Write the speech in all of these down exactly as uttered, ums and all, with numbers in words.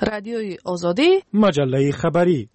رادیوی آزادی، مجله خبری.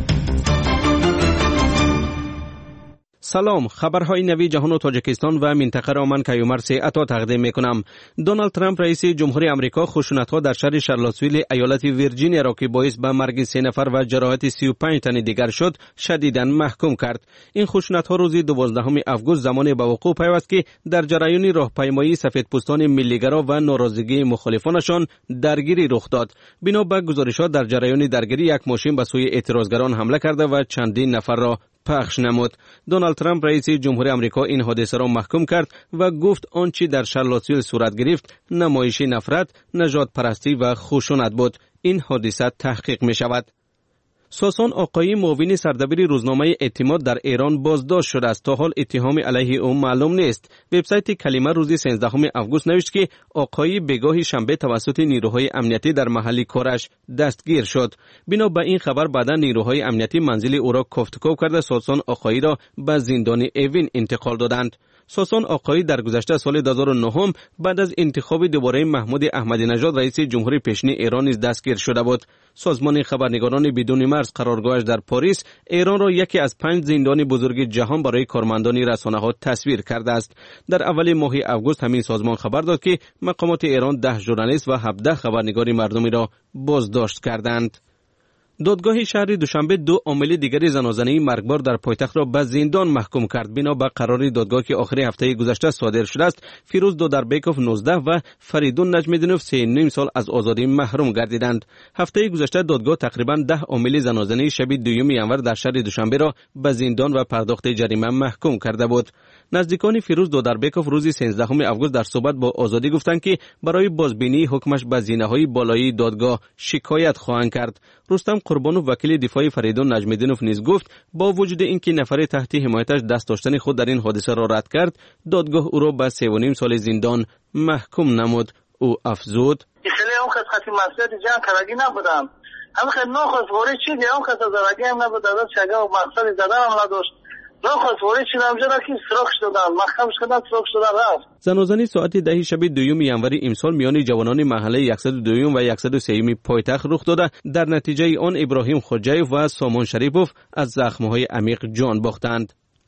سلام، خبرهای نوی جهان و تاجیکستان و منطقه را من کیومرث عطا تقدیم میکنم. دونالد ترامپ رئیس جمهوری آمریکا خشونت‌ها در شهر شارلاتسویل ایالت ویرجینیا را که باعث به مرگ سه نفر و جراحت سی و پنج تن دیگر شد شدیداً محکوم کرد. این خشونت‌ها روز دوازدهم آگوست زمانی به وقوع پیوست که در جریان راهپیمایی سفیدپوستان ملیگرا و ناراضگی مخالفانشان درگیری رخ داد. بنا به گزارش‌ها در جریان درگیری یک ماشین به سوی اعتراضگران حمله کرده و چندین نفر را پخش نمود. دونالد ترامپ رئیس جمهوری آمریکا این حادثه را محکوم کرد و گفت آنچه در شارلاتسویل صورت گرفت نمایش نفرت، نژاد پرستی و خشونت بود. این حادثه تحقیق می شود. ساسان آقایی معاون سردبیر روزنامه اعتماد در ایران بازداشت شده است. تا حال اتهام علیه او معلوم نیست. وبسایت کلمه روز سیزدهم آگوست نوشت که آقایی بگاه شنبه توسط نیروهای امنیتی در محل کارش دستگیر شد. بنا به این خبر بعدا نیروهای امنیتی منزل او را کوفتکوب کرده ساسان آقایی را به زندان اوین انتقال دادند. ساسان آقایی در گذشته سال دو هزار و نه بعد از انتخاب دوباره محمود احمدی نژاد رئیس جمهوری پیشین ایران نیز دستگیر شده بود. سازمان خبرنگاران بدون مرز قرارگاهش در پاریس ایران را یکی از پنج زندان بزرگ جهان برای کارمندان رسانه‌ها تصویر کرده است. در اول ماه آگوست همین سازمان خبر داد که مقامات ایران ده ژورنالیست و هفده خبرنگار مردمی را بازداشت کردند. دادگاه شهر دوشنبه دو عامل دیگری زنازانه مرگبار در پایتخت را به زندان محکوم کرد. بنا به قرار دادگاه که آخر هفته گذشته صادر شده است، فیروز دودربیکوف نوزده و فریدون نجمیدینوف سه و نیم سال از آزادی محروم گردیدند. هفته گذشته دادگاه تقریبا ده عامل زنازانه شب دوم ینور در شهر دوشنبه را به زندان و پرداخت جریمه محکوم کرده بود. نزدیکان فیروز دودربیکوف روز سیزدهم آگوست در صحبت با آزادی گفتند که برای بازبینی حکمش به زینه‌های بالایی دادگاه شکایت خواهند کرد. رستم قربانوف وکیل دفاع فریدون نجمیدینوف نیز گفت با وجود اینکه نفر تحت حمایتش دست داشتن خود در این حادثه را رد کرد، دادگاه او را به سه و نیم سال زندان محکوم نمود. او افزود: اصلا اون خط خطی مسئولیت جان کارگی نبودم. همه خد نخواست وارد چیزی اون خط زرگی هم نبود. از شگاه و مقصد زدن هم نداشت. نخواست وارد چیزی هم جدا که سراخ شدن. محکمش کردن سراخ شدن رفت. زنازانی ساعت ده شب دوم ینور امسال میان جوانان محله صد و دو و صد و سه پایتخت رخ داده. در نتیجه آن ابراهیم خوجایف و سامان شریپوف از زخم‌های عمیق جان باختند.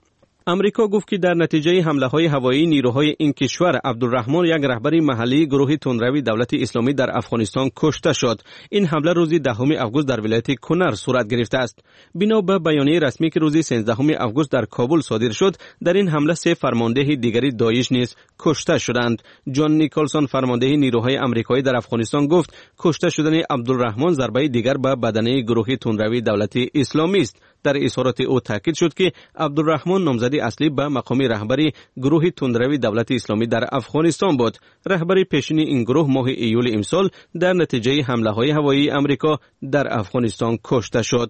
امریکا گفت که در نتیجه حمله‌های هوایی نیروهای این کشور عبدالرحمن یک رهبر محلی گروه تندروی دولت اسلامی در افغانستان کشته شد. این حمله روز دهم آگوست در ولایت کنر صورت گرفته است. بنا به بیانیه رسمی که روز سیزدهم آگوست در کابل صادر شد، در این حمله سه فرمانده دیگری داعش نیز کشته شدند. جان نیکلسون فرمانده نیروهای آمریکایی در افغانستان گفت کشته شدن عبدالرحمن ضربه دیگر به بدنه گروه تندروی دولت اسلامی است. در اظهارات او تاکید شد که عبدالرحمن نامزد اصلی به مقام رهبری گروه تندروی دولت اسلامی در افغانستان بود. رهبر پیشین این گروه ماه ایول امسال در نتیجه حمله‌های هوایی آمریکا در افغانستان کشته شد.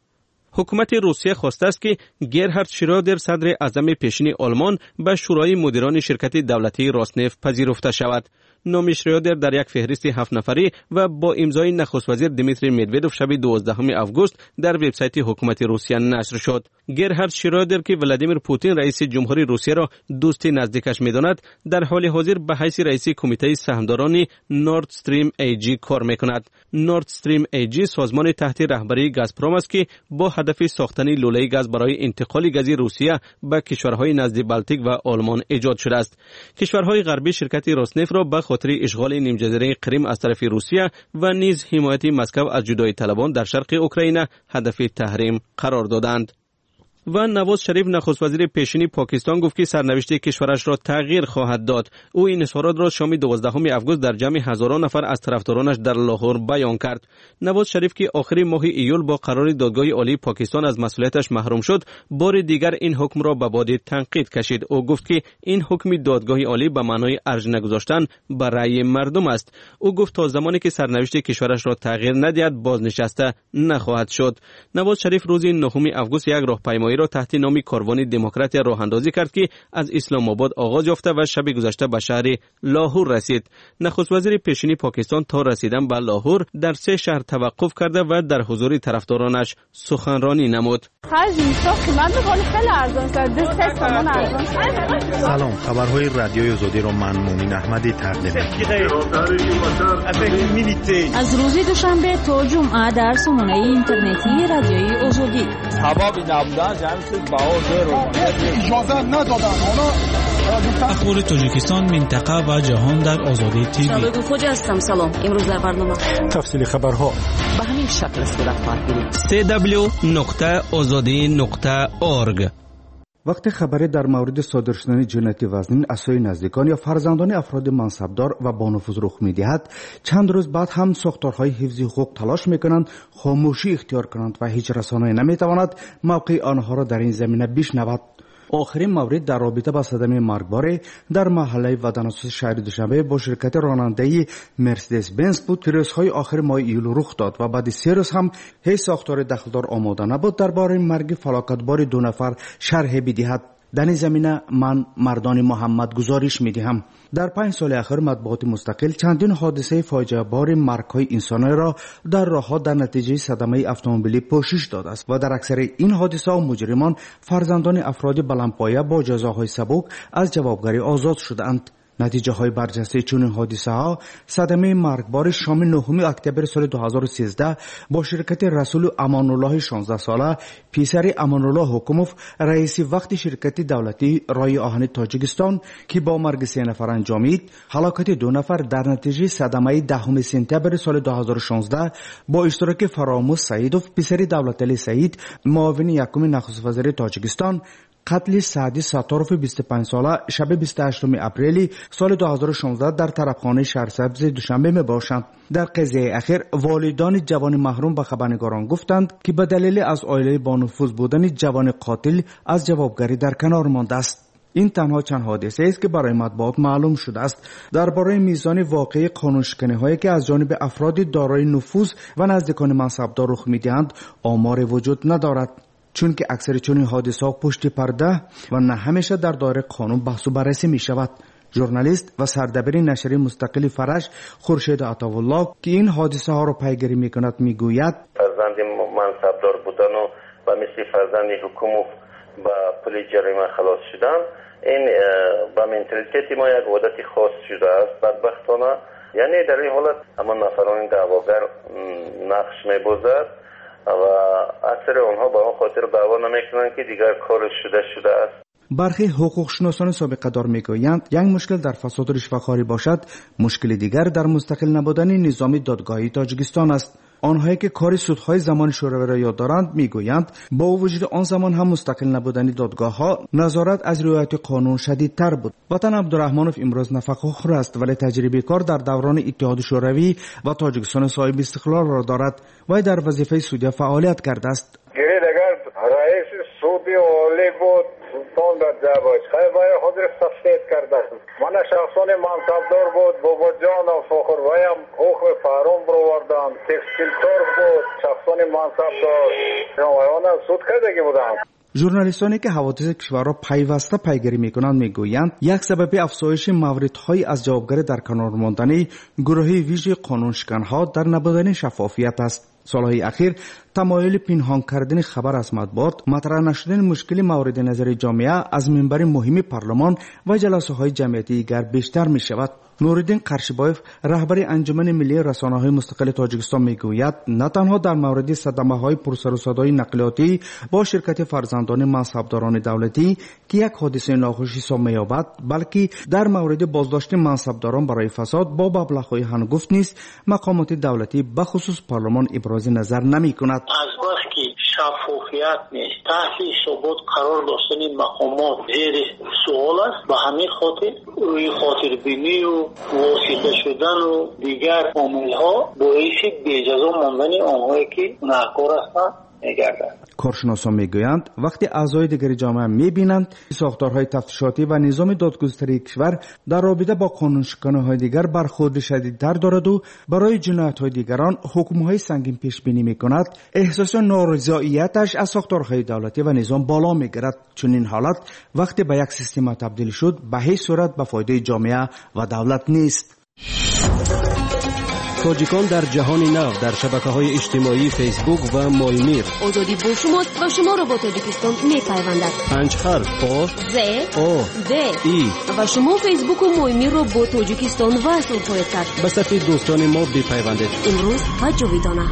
حکومت روسیه خواسته است که گرهارد شرودر صدر اعظم پیشین آلمان به شورای مدیران شرکت دولتی راسنفت پذیرفته شود. نام شرودر در یک فهرست هفت نفری و با امضای نخست وزیر دیمیتری مدودوف شب دوازدهم آگوست در وبسایت حکومت روسیه نشر شد. گرهارد شرودر که ولادیمیر پوتین رئیس جمهوری روسیه را دوست نزدیکش می‌داند، در حال حاضر به حیث رئیس کمیته سهامداران نورد استریم ای جی کار می‌کند. نورد استریم ای جی سازمان تحت رهبری گازپروم است که با هدف ساختن لوله گاز برای انتقال گاز روسیه به کشورهای نزد بالتیک و آلمان ایجاد شده است. کشورهای غربی شرکت راسنفت را به خاطر اشغال نیم جزیره کریم از طرف روسیه و نیز حمایت مسکو از جدایی طلبان در شرق اوکراین هدف تحریم قرار دادند. و نواز شریف نخست وزیر پیشین پاکستان گفت که سرنوشت کشورش را تغییر خواهد داد. او این اظهارات را شام دوازدهم آگوست در جمع هزاران نفر از طرفدارانش در لاهور بیان کرد. نواز شریف که آخر ماه ایول با قرار دادگاه عالی پاکستان از مسئولیتش محروم شد، بار دیگر این حکم را به باد تنقید کشید. او گفت که این حکم دادگاه عالی به معنای ارج نگذاشتن به رأی مردم است. او گفت تا زمانی که سرنوشت کشورش را تغییر ندهد بازنشسته نخواهد شد. نواز شریف روز نهم آگوست یک راهپیمایی اجتماعی را تحت نام کاروان دموکراتی راه اندازی کرد که از اسلام آباد آغاز یافته و شب گذشته به شهر لاهور رسید. نخست وزیر پیشین پاکستان تا رسیدن به لاهور در سه شهر توقف کرده و در حضور طرفدارانش سخنرانی نمود. سلام، خبرهای رادیوی آزادی را من مومن احمدی تقدیم می‌کنم. از روز دوشنبه تا جمعه در سامانه اینترنتی رادیوی آزادی. اخبار تاجیکستان، منطقه و جهان در آزادی تیوی. شبکه خوج هستم. سلام. امروز در برنامه تفصیل خبرها به همین شکل صورت خواهد گرفت. دبلیو دبلیو دبلیو نقطه آزادی نقطه اورگ. وقتی خبری در مورد صادر شدن جنایت وزنین از سوی نزدیکان یا فرزندان افراد منصبدار و با نفوذ رخ می‌دهد، چند روز بعد هم ساختارهای حفظ حقوق تلاش می‌کنند خاموشی اختیار کنند و هیچ رسانه‌ای نمی‌تواند موقع آنها را در این زمینه بشنود. آخرین مورد در رابطه با صدمه مرگبار در محله ودانسوس شهر دوشنبه با شرکت رانندگی مرسدس بنز بود که روزهای آخر ماه ایول رخ داد و بعد سه روز هم هیچ ساختار دخلدار آماده نبود درباره مرگ فلاکتبار دو نفر شرح بدهد. در این زمینه من مردان محمد گزارش می‌دهم. در پنج سال اخیر مطبوعات مستقل چندین حادثه فاجعه بار مرگ‌های انسانی را در راه‌ها در نتیجه صدمه اتومبیلی پوشش داده است و در اکثر این حادثه‌ها مجرمان فرزندان افراد بلندپایه با جزاهای سبک از جوابگری آزاد شدند. نتیجه های برجسته چون حادثه ها صدمه مرگبار شام نهم اکتبر سال دو هزار و سیزده با شرکت رسول امان الله شانزده ساله پسر امان الله حکوموف رئیس وقت شرکت دولتی رای آهن تاجیکستان که با مرگ سه نفر انجامید، هلاکت دو نفر در نتیجه صدمه دهم سپتامبر سال دو هزار و شانزده با اشتراک فراموش سعیدوف پسر دولتعلی سعید معاون یکم نخست وزیر تاجیکستان، قتل سعدی ستاروف بیست و پنج ساله شب بیست و هشتم اپریل سال دو هزار و شانزده در طرفخانه شهرسبز دوشنبه می باشند. در قضیه اخیر والدان جوان محروم به خبرنگاران گفتند که به دلیل از عائله با نفوذ بودن جوان قاتل از جوابگری در کنار مانده است. این تنها چند حادثه است که برای مطبوعات معلوم شده است. درباره میزان واقعی قانونشکنی هایی که از جانب افراد دارای نفوذ و نزدیکان منصبدار رخ میدهند آمار وجود ندارد، چون که اکثر چنین حادثه‌ها پشت پرده و نه همیشه در دایره قانون بحث و بررسی می شود. ژورنالیست و سردبیر نشریه مستقل فرش خورشید عطاالله که این حادثه ها را پیگیری می کند می گوید فرزند منصبدار بودن و و مثل فرزند حکومت با پول جریمه خلاص شدن، این با منتالیتی ما یک عادت خاص شده است. بدبختانه یعنی در این حالت همان نفران دعواگر نقش می بازد و اکثر آنها با آن خاطر دعوا نمیکنند که دیگر کارش شده شده است. برخی حقوق شناسان سابقه دار میگویند یک مشکل در فساد رشوه‌خواری باشد، مشکل دیگر در مستقل نبودن نظام دادگاهی تاجیکستان است. آنهایی که کار سودهای زمان شوروی را یاد دارند میگویند با وجود آن زمان هم مستقل نبودن دادگاه‌ها نظارت از رعایت قانون شدیدتر بود. وطن عبدالرحمنوف امروز نفقه‌خوار است ولی تجربه کار در دوران اتحاد شوروی و تاجیکستان صاحب استقلال را دارد و در وظیفه سودی فعالیت کرده است. رئیس سودی عالی بود سلطان در جواش خیلی خود را تفسیر کرده. من شخصان منصبدار بود بابا جان و فخر ویم حقوق فراهم بروردم تکستیل کار بود شخصان منصبدار نمایان سود کردگی بودم. ژورنالیستانی که حوادث کشور را پیوسته پیگیری میکنند میگویند یک سبب افزایش موردهای از جوابگری در کنار ماندن گروه ویژه قانونشکنها در نبودن شفافیت است. سالهای اخیر تمایل پنهان کردن خبر از مطبوعات، مطرح نشدن مشکل مورد نظر جامعه از منبر مهم پارلمان و جلسه های جمعیتی دیگر بیشتر می شود. نورالدین قرشبایف رهبر انجمن ملی رسانه‌های مستقل تاجیکستان میگوید نه تنها در مورد صدمه‌های پرسر و صدای نقلیاتی با شرکت فرزندان منصبداران دولتی که یک حادثه ناخوش حساب می‌یابد، بلکه در مورد بازداشت منصبداران برای فساد با مبلغ‌های هنگفت نیست مقامات دولتی به خصوص پارلمان ابراز نظر نمی‌کند. از وقتی شفافیت نیست تحت ثبات قرار داشتن مقامات زیر سوال است. به همین خاطر روی خاطر بینی و واسطه شدن و دیگر عامل‌ها باعث بی‌جزا ماندن آنهایی که گناهکار هستند میگردد. کارشناسان میگویند وقتی اعضای دیگر جامعه میبینند ساختارهای تفتیشاتی و نظام دادگستری کشور در رابطه با قانونشکنی‌های دیگر برخورد شدیدتر دارد و برای جنایت‌های دیگران حکم‌های سنگین پیش بینی میکند، احساس نارضایتش از ساختارهای دولتی و نظام بالا میگیرد. چون این حالت وقتی به یک سیستم تبدیل شد به هیچ صورت به فایده جامعه و دولت نیست. تاجیکان در جهان نو در شبکه‌های اجتماعی فیسبوک و مولمیر. آزادی با شماست و شما را با تاجیکستان می‌پیوندد. پنج حرف آ ز او د ای و شما فیسبوک و مولمیر را با تاجیکستان وصل خواهید کرد. به صفحه دوستان ما بپیوندید. امروز و جاویدانه.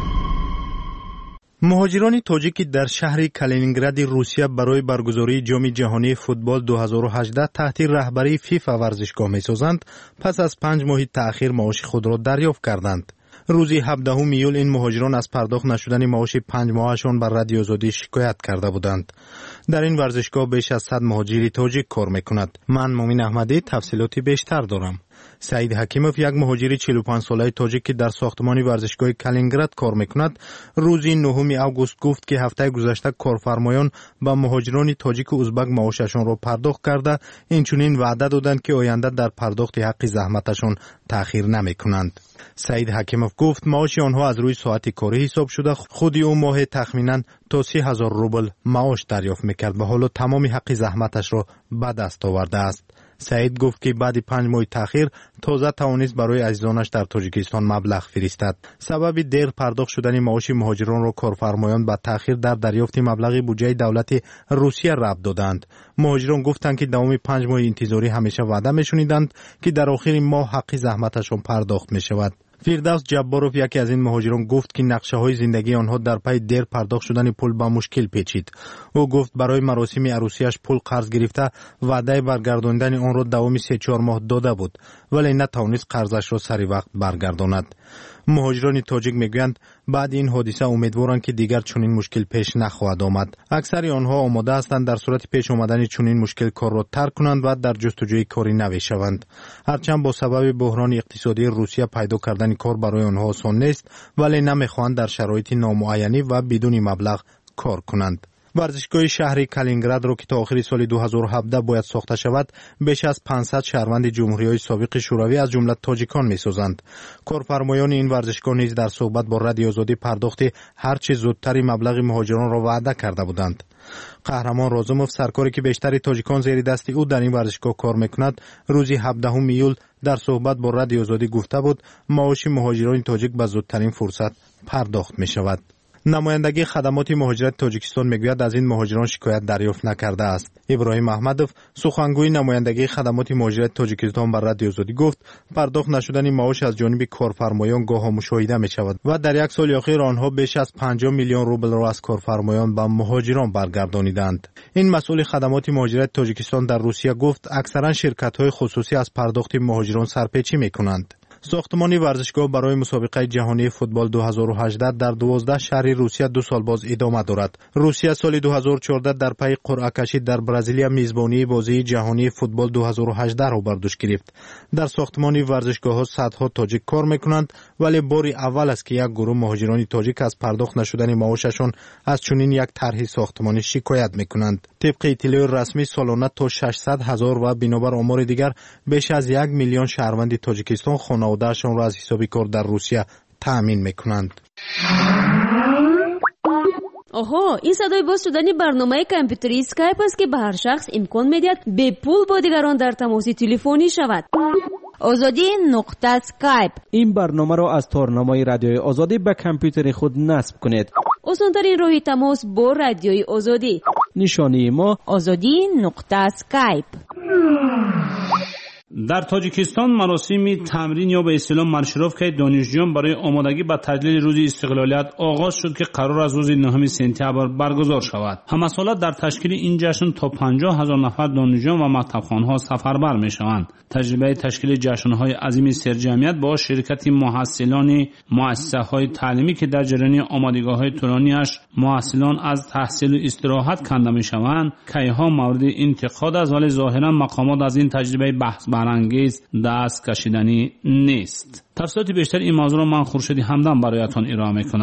مهاجران تاجیکی در شهر کالینینگراد روسیه برای برگزاری جام جهانی فوتبال دو هزار و هجده تحت رهبری فیفا ورزشگاه می‌سازند. پس از پنج ماه تأخیر معاش خود را دریافت کردند. روز هفدهم ایول این مهاجران از پرداخت نشدن معاش پنج ماهشان بر رادیو آزادی شکایت کرده بودند. در این ورزشگاه بیش از صد مهاجر تاجیک کار می‌کند. من مومین احمدی تفصیلاتی بیشتر دارم. سعید حکیموف یک مهاجر چهل و پنج ساله تاجیک که در ساختمان ورزشگاه کالینینگراد کار میکند روز نهم آگوست گفت که هفته گذشته کارفرمایان با مهاجران تاجیک و ازبک معاششان را پرداخت کرده، اینچنین وعده دادند که آینده در پرداخت حق زحمتشان تأخیر نمیکنند. سعید حکیموف گفت معاش آنها از روی ساعت کاری حساب شده، خودی او ماه تخمینا تا سی هزار روبل معاش دریافت میکرد و حالا تمام حق زحمتش را به دست آورده است. سعید گفت که بعد پنج ماه تأخیر تازه توانست برای عزیزانش در تاجیکستان مبلغ فرستد. سبب دیر پرداخت شدن معاش مهاجران را کارفرمایان با تأخیر در دریافت مبلغ بودجه دولت روسیه ربط دادند. مهاجران گفتند که دوام پنج ماه انتظاری همیشه وعده میشنیدند که در آخر ماه حق زحمتشان پرداخت می شود. فردوس جباروف یکی از این مهاجران گفت که نقشه های زندگی آنها در پی دیر پرداخت شدن پول با مشکل پیچید. او گفت برای مراسم عروسیش پول قرض گرفته وعده برگرداندن آن را دوام سه چهار ماه داده بود ولی نتوانست قرضش را سری وقت برگرداند. مهاجران تاجیک میگویند بعد این حادثه امیدوارند که دیگر چنین مشکل پیش نخواهد آمد. اکثر آنها آماده هستند در صورت پیش آمدن چنین مشکل کار را ترک کنند و در جستجوی کاری نو شوند. هرچند با سبب بحران اقتصادی روسیه پیدا کردن کار برای آنها آسان نیست ولی نمیخواهند در شرایط نامعینی و بدون مبلغ کار کنند. ورزشگاه شهر کالینینگراد را که تا آخر سال دو هزار و هفده باید ساخته شود بیش از پانصد شهروند جمهوری‌های سابق شوروی از جمله تاجیکان می‌سازند. کارفرمایان این ورزشگاه نیز در صحبت با رادیو آزادی پرداخت هر چه زودتر مبلغ مهاجران را وعده کرده بودند. قهرمان رازوموف سرکاری که بیشتر تاجیکان زیر دست او در این ورزشگاه کار می‌کند روز هفدهم ایول در صحبت با رادیو آزادی گفته بود معاش مهاجران تاجیک به زودترین فرصت پرداخت می‌شود. نمایندگی خدمات مهاجرت تاجیکستان میگوید از این مهاجران شکایت دریافت نکرده است. ابراهیم احمدوف سخنگوی نمایندگی خدمات مهاجرت تاجیکستان بر رادیو آزادی گفت پرداخت نشدن معاش از جانب کارفرمایان گاه مشاهده می شود و در یک سال اخیر آنها بیش از پنجاه میلیون روبل را از کارفرمایان به مهاجران برگردانیدند. این مسئول خدمات مهاجرت تاجیکستان در روسیه گفت اکثرا شرکت‌های خصوصی از پرداخت مهاجران سرپیچی می‌کنند. ساختمان ورزشگاه برای مسابقه جهانی فوتبال دو هزار و هجده در دوازده شهر روسیه دو سال باز ادامه دارد. روسیه سال دو هزار و چهارده در پی قرعه کشی در برزیل میزبانی بازی جهانی فوتبال دو هزار و هجده را بر دوش گرفت. در ساختمان ورزشگاه ها صدها تاجیک کار میکنند ولی بار اول است که یک گروه مهاجران تاجیک از پرداخت نشدن معاششان از چنین یک طرح ساختمانی شکایت میکنند. طبق اطلاع رسمی سالانه تا ششصد هزار و بنابر آمار دیگر بیش از یک میلیون شهروند تاجیکستان خانواده‌شان را از حساب کار در روسیه تأمین میکنند. آها، این صدای باز شدن برنامه کامپیوتری اسکایپ است که به هر شخص امکان میدهد به پول با دیگران در تماس تلفنی شود. آزادی نقطه اسکایپ. این برنامه را از تارنمای رادیوی آزادی به کامپیوتر خود نصب کنید. آسان‌ترین راه تماس با رادیوی آزادی. نشانی ما آزادی نقطه اسکایپ. در تاجیکستان مراسم تمرین یا به اصطلاح مارشروفکای دانشجویان برای آمادگی به تجلیل روز استقلالیت آغاز شد که قرار از روز نهم سپتامبر برگزار شود. همسالات در تشکیل این جشن تا پنجاه هزار نفر دانشجویان و مکتبخوان‌ها سفربر می‌شوند. تجربه تشکیل جشن‌های عظیم سرجمعیت با شرکت محصلان مؤسسه‌های تعلیمی که در جریان آمادگی‌های طولانی‌اش محصلان از تحصیل و استراحت کنده می‌شوند، کی‌ها مورد انتقاد است ولی ظاهراً مقامات از این تجربه بحث برانگیز دست کشیدنی نیست. تفصیلات بیشتر این موضوع را من خورشیدی همدم برایتان ارائه می‌کنم.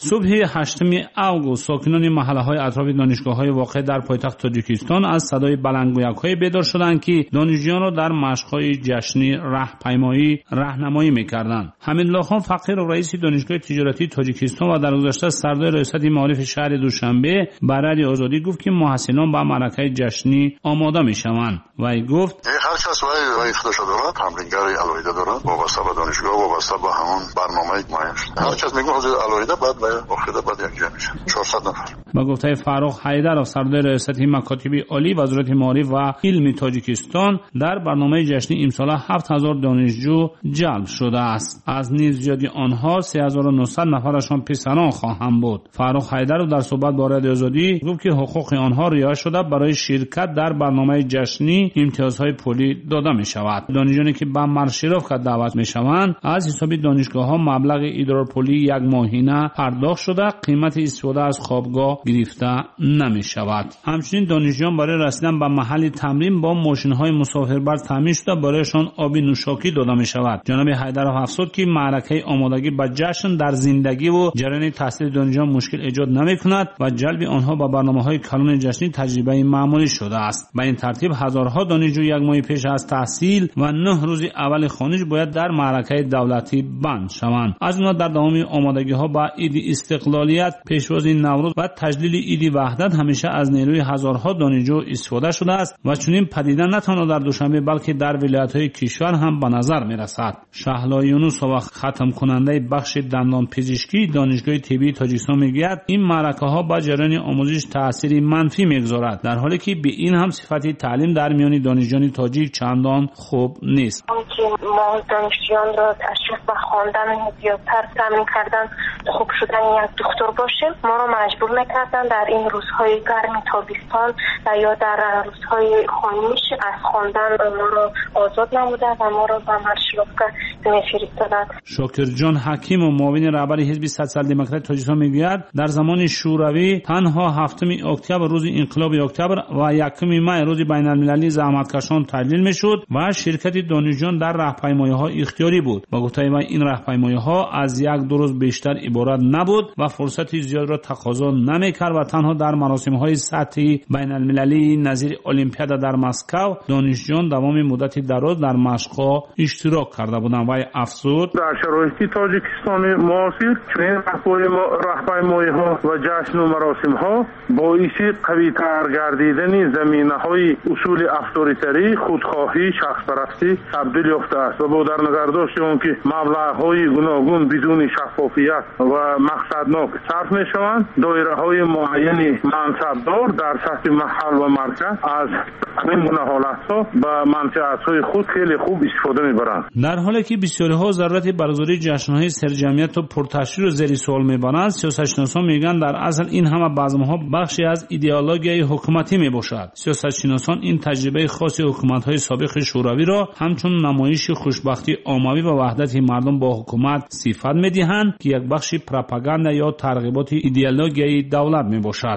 صبح هشتم اوگوست ساکنان محله‌های اطراف دانشگاه‌های واقع در پایتخت تاجیکستان از صدای بلندگویک‌های بیدار شدند که دانشجویان را در مشق‌های جشنی راهپیمایی راهنمایی می‌کردند. حمیدالله خان فقیر رئیس دانشگاه تجارتی تاجیکستان و در گذشته سردار ریاست معارف شهر دوشنبه برای آزادی گفت که محصلان با معرکه جشنی آماده می‌شوند. وی گفت هر کس وای وای خودش دارد، تمرینگر علایده دارد، وابسته به دانشگاه وابسته به همون برنامه معین شده. هر کس میگه حاضر علایده بعد و آخر بعد یک جمع میشه چهارصد نفر. با گفته فاروق حیدر سردار ریاست مکاتب عالی وزارت معارف و علم تاجیکستان در برنامه جشنی امسال هفت هزار دانشجو جلب شده است. از نیز زیادی آنها سه هزار و نهصد نفرشان پسران خواهند بود. فاروق حیدر در صحبت با رادیو آزادی گفت که حقوق آنها رعایت شده برای شرکت در برنامه جشنی امتیازهای پولی داده می شود. دانشجویانی که به مارشروفکا دعوت می شوند از حساب دانشگاه ها مبلغ ادرار پولی یک ماهینه پرداخت شده، قیمت استفاده از خوابگاه گرفته نمی شود. همچنین دانشجویان برای رسیدن به محل تمرین با ماشین های مسافربر تامین شده برایشان آب نوشاکی داده می شود. جناب حیدر افزود که معرکه آمادگی به جشن در زندگی و جریان تحصیل دانشجویان مشکل ایجاد نمی کند و جلب آنها به برنامه های کلان جشنی تجربه معمولی شده است. به این ترتیب هزارها دانشجو یک ماه پیش از تحصیل و نه روز اول خوانش باید در معرکه دولتی بند شوند. از اونها در دوام آمادگی ها با عید استقلالیت، پیشواز نوروز و تجلیل عید وحدت همیشه از نیروی هزارها دانشجو استفاده شده است و چنین پدیده نه تنها در دوشنبه بلکه در ولایت‌های کشور هم به نظر می‌رسد. شهلا یونس و ختم کننده بخش دندان پزشکی دانشگاه طبی تاجیکستان میگوید این معرکه‌ها با جریان آموزش تأثیری منفی می‌گذارد، در حالی که به این هم صفت تعلیم در میان دانشجویان تاجیک چندان خوب نیست. که ما دانشجویان را تشریف به خواندن زیادتر تمرین کردن خوب شدن یک دکتر باشیم، ما را مجبور میکردن در این روزهای گرم تابستان و یا در روزهای خوانش از خواندن ما را آزاد نمودند و ما را به مارشروفکا میفرستادند. شاکر جان حکیم و معاون رهبر حزب سوسیال دموکرات تاجیکستان میگوید در زمان شوروی تنها هفتم اکتبر روز انقلاب اکتبر و یکم می روز بین المللی زحمتکشان تعطیل میشد و شرکت دانشجویان در راهپیمایی‌ها اختیاری بود. با گفته ما این راهپیمایی‌ها از یک دو روز بیشتر عبارت نبود و فرصت زیاد را تقاضا نمی‌کرد و تنها در مراسم‌های سطحی بین المللی نظیر المپیاد در مسکو دانشجویان دوام مدت دراز در مشق‌ها اشتراک کرده بودند. و افزود در شرایط تاجیکستان معاصر چنین راهپیمایی‌ها و جشن و مراسم‌ها باعث قوی‌تر گردیدن زمینه‌های اصول افراطی، خودخواهی، شخص‌پرستی تبدیل یافته است و با در نگرداشت آن که مبلغ‌های گوناگون بدون شفافیت و مقصدناک صرف می‌شوند، دایره‌های معین منصبدار در سطح محل و مرکز از این گونه حالت‌ها به منفعت‌های خود خیلی خوب استفاده می‌برند. در حالی که بسیاری‌ها ضرورت برگزاری جشن‌های سرجمعیت و پرتشویق زیر سوال می‌برند، سیاستشناسان میگن در اصل این همه بزم‌ها بخشی از ایدئولوژی حکومتی میباشد. سیاستشناسان این تجربه خاص حکومت‌های سابق شوروی را همچون نمایش خوشبختی عمومی و وحدت مردم با حکومت صفت می‌دهند که یک بخش پروپاگاندا یا ترغیبات ایدئولوژی دولت میباشد.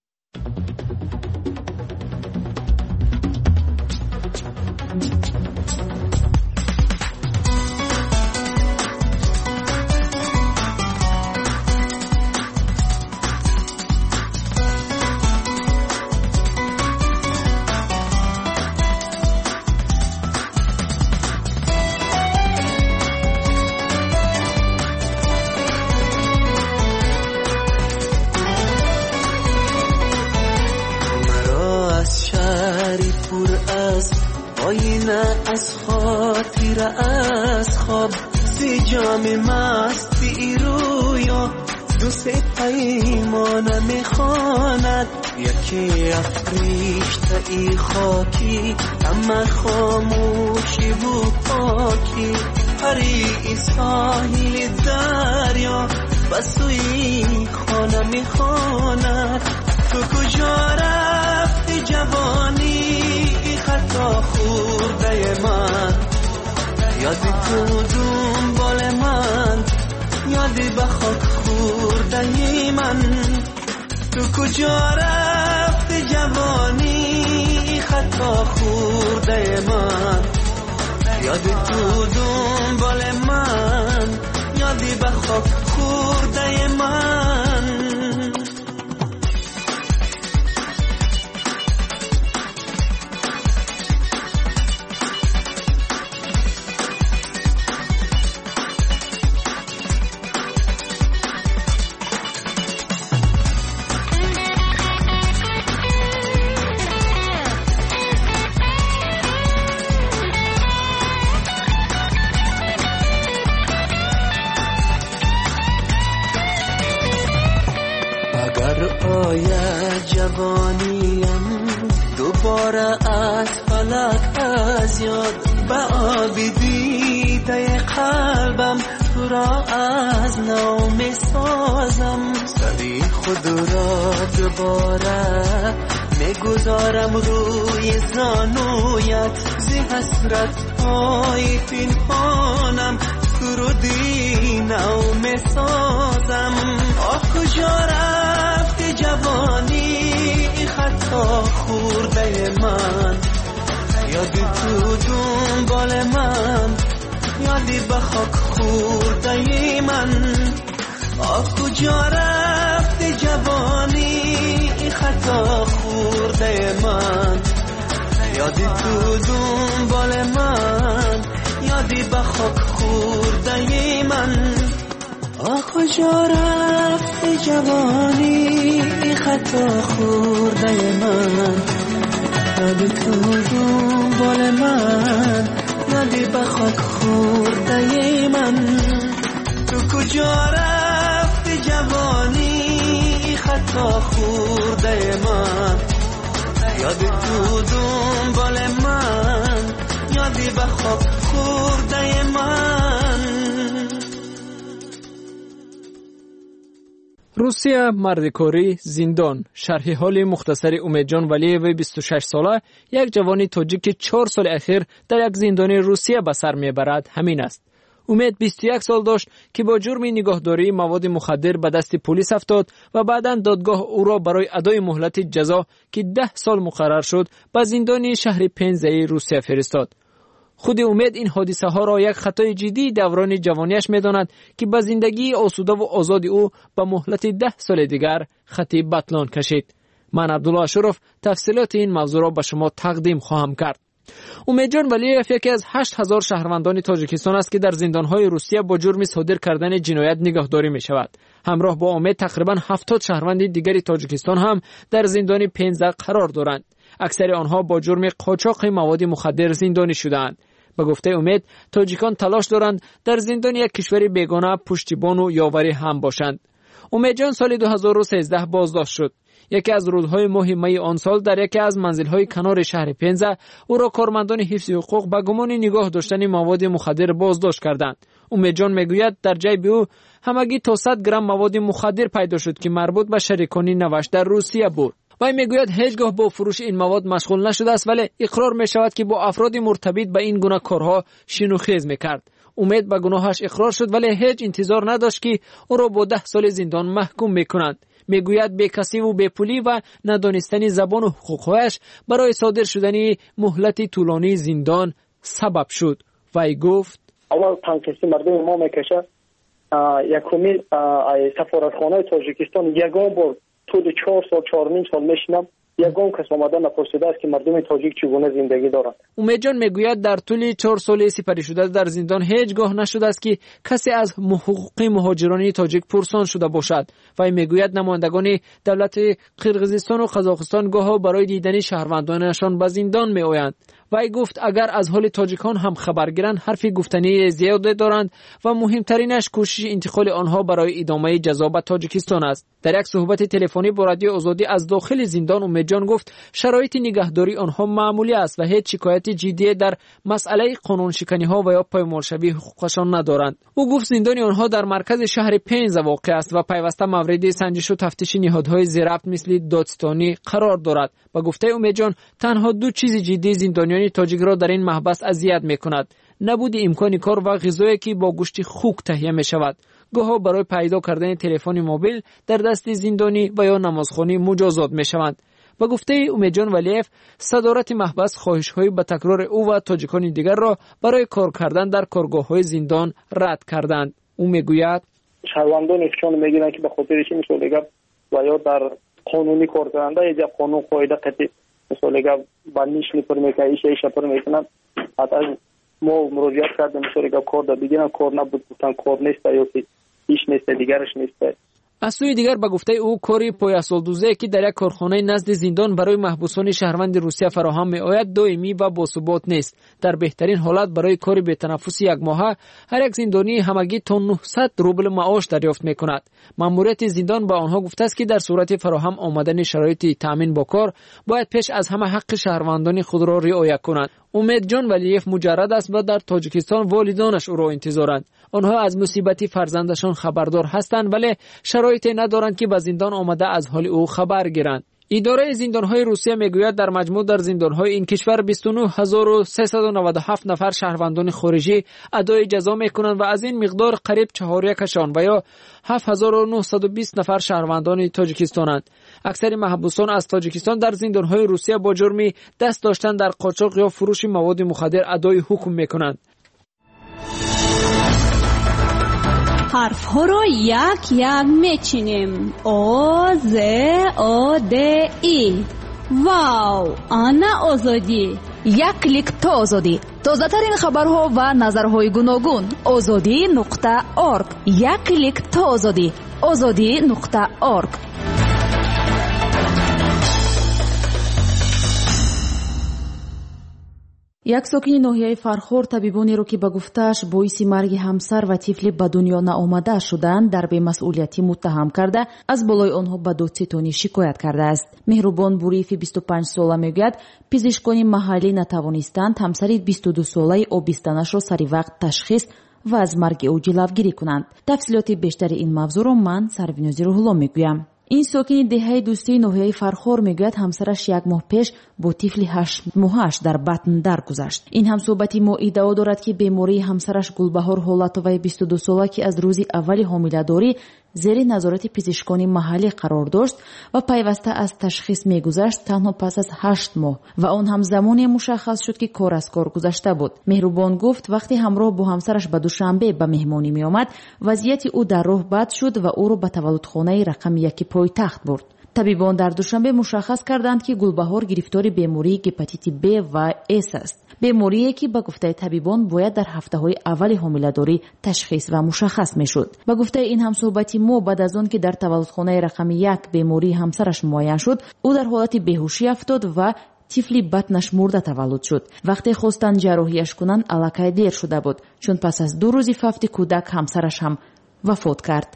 از خاطر از خواب سی جام مستی رویا دو سه پیمانه میخواند یکی افریشته ای خاکی اما خاموشی و پاکی پری ساحل دریا بسوی خانه میخواند تو کجا رفتی جوانی خطا خورده من یادی تو دنبال من یادی به خاک خورده من تو کجا رفتی جوانی خطا خورده من یادی تو دنبال من یادی به خاک خورده من های جوانیم دوباره از فلک از یاد به آبی دیده قلبم تو را از نو می سازم سری خود را دوباره می گذارم روی زانویت زی حسرت های پنهانم تو رو دی نو می سازم آه کجا رفتی جوانی خطا خورده من یادی تو دنبال من یادی به خاک خورده من آه کجا رفتی جوانی خطا خورده من یادی تو دنبال من یادی به خاک خورده من آه کجا رفتی جوانی خطا خورده من یادی تو دنبال من یادی به خاک خورده من تو کجا رفتی جوانی خطا خورده من یادی تو دنبال من یادی به خاک خورده من روسیه مردکاری زندان شرح حال مختصر امیدجان ولیوی بیست و شش ساله یک جوانی تاجیک که چهار سال اخیر در یک زندان روسیه به سر میبرد همین است. امید بیست و یک سال داشت که با جرم نگهداری مواد مخدر به دست پلیس افتاد و بعداً دادگاه او را برای ادای مهلت جزا که ده سال مقرر شد به زندان شهر پنزه روسیه فرستاد. خود امید این حادثه ها را یک خطای جدی دوران جوانیش می‌داند که به زندگی آسوده و آزاد او به مهلت ده سال دیگر خطی بطلان کشید. من عبدالله اشرف تفصیلات این موضوع را به شما تقدیم خواهم کرد. امیدجان ولیف یکی از هشت هزار شهروندان تاجیکستان است که در زندان‌های روسیه با جرم صادر کردن جنایت نگهداری می‌شود. همراه با امید تقریباً هفتاد شهروند دیگر تاجیکستان هم در زندان پنزه قرار دارند. اکثر آنها با جرم قاچاق مواد مخدر زندانی شدند. به گفته امید تاجیکان تلاش دارند در زندان یک کشور بیگانه پشتیبان و یاوری هم باشند. امیدجان سال دو هزار و سیزده بازداشت شد. یکی از روزهای ماه می آن سال در یکی از منزل‌های کنار شهر پنزه او را کارمندان حفظ حقوق به گمان نگاه داشتن مواد مخدر بازداشت کردند. امیدجان میگوید در جیب او همگی تا صد گرم مواد مخدر پیدا شد که مربوط به شریکانی نوش در روسیه بود. وی میگوید هیچگاه با فروش این مواد مشغول نشده است ولی اقرار میشود که با افراد مرتبط به این گونه کارها شینوخیز میکرد. امید به گناهش اقرار شد ولی هیچ انتظار نداشت که او را با ده سال زندان محکوم میکنند. میگوید بیکسی و بیپولی و ندانستن زبان و حقوقش برای صادر شدن مهلت طولانی زندان سبب شد. وی گفت اول تنکسی مردم ما میکشه یکمی سفارتخانه تاجیکستان یگان بار تو دو چهار سال چهار نیم سال میشنم یگان کس آمده نپرسیده است که مردم تاجیک چگونه زندگی دارند. امیدجان میگوید در طول چهار سال سپری شده در زندان هیچگاه نشده است که کسی از حقوق مهاجران تاجیک پرسان شده باشد. و میگوید نمایندگان دولت قرقیزستان و قزاقستان گاهی برای دیدن شهروندانشان به زندان میآیند. وی گفت اگر از حال تاجیکان هم خبر گیرند حرفی گفتنی زیاد دارند و مهمترینش کوشش انتقال آنها برای ادامه جزا به تاجیکستان است. در یک صحبت تلفنی با رادیو آزادی از داخل زندان امیدجان گفت شرایط نگهداری آنها معمولی است و هیچ شکایت جدی در مسئله قانون شکنی ها و یا پایمالشوی حقوقشان ندارند. او گفت زندان آنها در مرکز شهر پنزه واقع است و پیوسته مورد سنجش و تفتیش نهادهای ضبط مثل دادستانی قرار دارد. با گفته امیدجان تنها دو چیز جدی زندانیان تاجیک را در این محبس اذیت میکند: نبود امکان کار و غذایی که با گوشت خوک تهیه می شود. گاهی برای پیدا کردن تلفن موبایل در دست زندانی و یا نمازخوانی مجازات می شوند. با گفته امیدجان ولیف صدارت محبس خواهش‌های به تکرار او و تاجیکان دیگر را برای کار کردن در کارگاه‌های زندان رد کردند. او میگوید شهروندان افشان میگیرند که به خاطر چی مثل دیگر و یا در قانونی کار کننده یا قانون قاعده قطعی مثل دیگر بندیش میپر میکنه ایش ایش پر میکنن. حتی ما مراجعه کردیم مثل دیگر کار در دیگر کار نبود گفتن کار نیست یا که ایش نیست دیگرش نیست. از سوی دیگر به گفته او کاری پایه‌سال‌دوزی که در یک کارخانه نزد زندان برای محبوسان شهروند روسیه فراهم می‌آید دائمی و باثبات نیست. در بهترین حالت برای کار بی‌تنفس یک ماهه هر یک زندانی همگی تا نهصد روبل معاش دریافت می‌کند. ماموریت زندان به آنها گفته است که در صورت فراهم آمدن شرایط تامین با کار باید پیش از همه حق شهروندان خود را رعایت کنند. امید جان ولیف مجرد است و در تاجیکستان والدانش او را انتظارند. آنها از مصیبت فرزندشان خبردار هستند ولی شرایطی ندارند که به زندان آمده از حال او خبر گیرند. اداره زندان‌های روسیه میگوید در مجموع در زندان‌های این کشور بیست و نه هزار و سیصد و نود و هفت نفر شهروندان خارجی ادای جزا می‌کنند و از این مقدار قریب چهار یکشان و یا هفت هزار و نهصد و بیست نفر شهروندان تاجیکستانند. اکثر محبوسان از تاجیکستان در زندان‌های روسیه با جرم دست داشتن در قاچاق یا فروش مواد مخدر ادای حکم می‌کنند. حرف ها را یک یک میچینیم. آ ز آ د ای. واو، آنا آزادی. یک کلیک تا آزادی. تازه ترین خبرها و نظرهای گوناگون. آزادی نقطه اورگ. یک کلیک تا آزادی. آزادی نقطه اورگ. یک ساکن ناحیه فرخور طبیبانی را که به گفته‌اش باعث مرگ همسر و طفل به دنیا نآمده شدند در بی‌مسئولیتی متهم کرده از بالای آنها به دادستانی شکایت کرده است. مهربان بوریف بیست و پنج ساله میگوید پزشکان محلی نتوانستند همسر بیست و دو ساله آبستنش را سری وقت تشخیص و از مرگ او جلوگیری کنند. تفصیلات بیشتر این موضوع را من سروینوزی روح‌الله میگویم. این ساکن دهه دوستی ناحیه فرخور میگوید همسرش یک ماه پیش با طفل هشت ماهش در بطن درگذشت. این هم صحبتی ما ادعا دارد که بیماری همسرش گلبهار حالتوی بیست و دو ساله که از روز اول حامله‌داری زیر نظارت پزشکان محلی قرار داشت و پیوسته از تشخیص میگذشت تنها پس از هشت ماه و آن هم زمانی مشخص شد که کار از کار گذشته بود. مهربان گفت وقتی همراه با همسرش به دوشنبه به مهمانی می آمد وضعیت او در راه بد شد و او را به تولدخانه رقم یک پایتخت برد. طبیبان در دوشنبه مشخص کردند که گلبهار گرفتار بیماری هپاتیت ب و اس است. بیماری که به گفته طبیبان باید در هفته‌های اول حامله‌داری تشخیص و مشخص می‌شد. به گفته این همصحبتی ما بعد از آن که در تولدخانه رقم یک بیماری همسرش معاین شد، او در حالت بیهوشی افتاد و طفلی بطنش مرده تولد شد. وقتی خواستند جراحیش کنند الکی دیر شده بود چون پس از دو روز فوت کودک همسرش هم وفات کرد.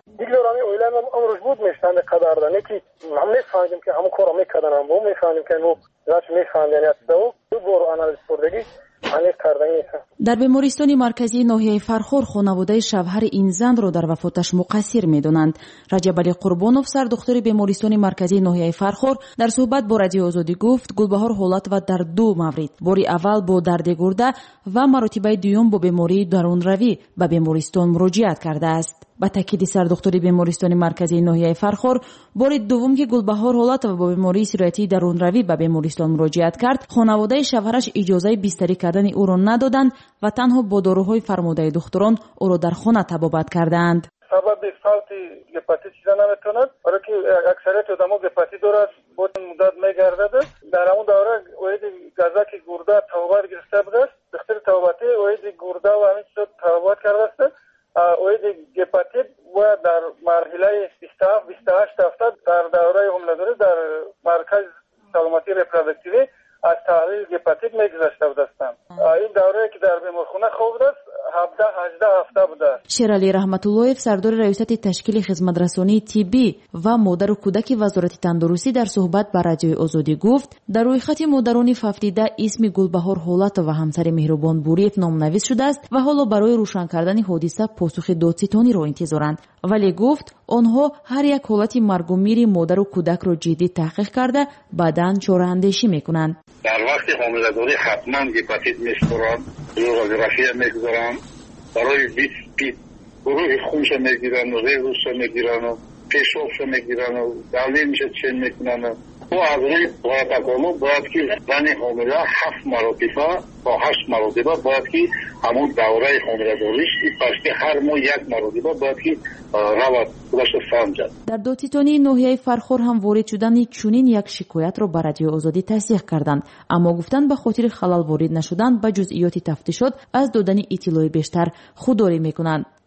امروز بود میشتن قدر دانی که هم میفهمیم که همون کارو میکردن هم بود میفهمیم که نو راش میفهمیم یعنی دو دو بار آنالیز کردگی آنی کردن نیست. در بیمارستان مرکزی ناحیه فرخور خانواده شوهر این زن را در وفاتش مقصر میدونند. رجب علی قربانوف سر دکتر بیمارستان مرکزی ناحیه فرخور در صحبت با رادیو آزادی گفت گلبهار حالت و در دو مورد باری اول با درد گرده و مرتبه دوم با بیماری درون روی به بیمارستان مراجعت کرده است. با تاکید سر دکتر بیمارستان مرکزی ناحیه فرخور بار دوم که گلبهار حالت و با بیماری سرایتی درون روی به بیمارستان مراجعت کرد خانواده شوهرش اجازه بستری کردن او را ندادند و تنها با داروهای فرموده دکتران او را در خانه تبابت کردند. سبب فوت هپاتیت چیزا نمیتوند برای که اکثریت آدم‌ها هپاتیت دارد بود مدت میگردد در اون دوره اوید گازا که گرده توبات گرفته بود دکتر توباتی اوید گرده و همین چیزا توبات کرده است اوید هپاتیت باید در مرحله بیست و هفت بیست و هشت هفته در دوره حمله‌داری در مرکز سلامتی رپروداکتیوی از تحلیل هپاتیت میگذشته بود هستند. این دوره که در بیمارخانه خوب است هفده هجده هفته بوده. شیرعلی رحمت اللهیف سردار ریاست تشکیل خدمترسانی طبی و مادر و کودک وزارت تندرستی در صحبت با رادیو آزادی گفت در روی خط مادران ففتیده اسم گلبهار حالت و همسر مهربان بوریف نامنویس شده است و حالا برای روشن کردن حادثه پاسخ دادستانی را انتظارند. ولی گفت آنها هر یک حالت مرگ و میر مادر و کودک را جدی تحقیق کرده بعداً چاره‌اندیشی میکنند. در وقت حامله‌داری حتما هپاتیت می‌خورند، فلوروگرافی می‌گذارند، برای بیست گروه خونش می‌گیرند، ریزش می‌گیرند، پیشابش می‌گیرند، دلیل میشه چین می‌کنند. و از روی پروتکل باید که زن حامله هفت مرتبه با هشت مرتبه باید که همون دوره حامله‌داریش پس که هر ماه یک مرتبه باید که رواد خودش سنجد. در دادستانی ناحیه فرخور هم وارد شدن چنین یک شکایت را به رادیو آزادی تصدیق کردند، اما گفتند به خاطر خلل وارد نشدن به جزئیات تفتیشات از دادن اطلاع بیشتر خودداری میکنند.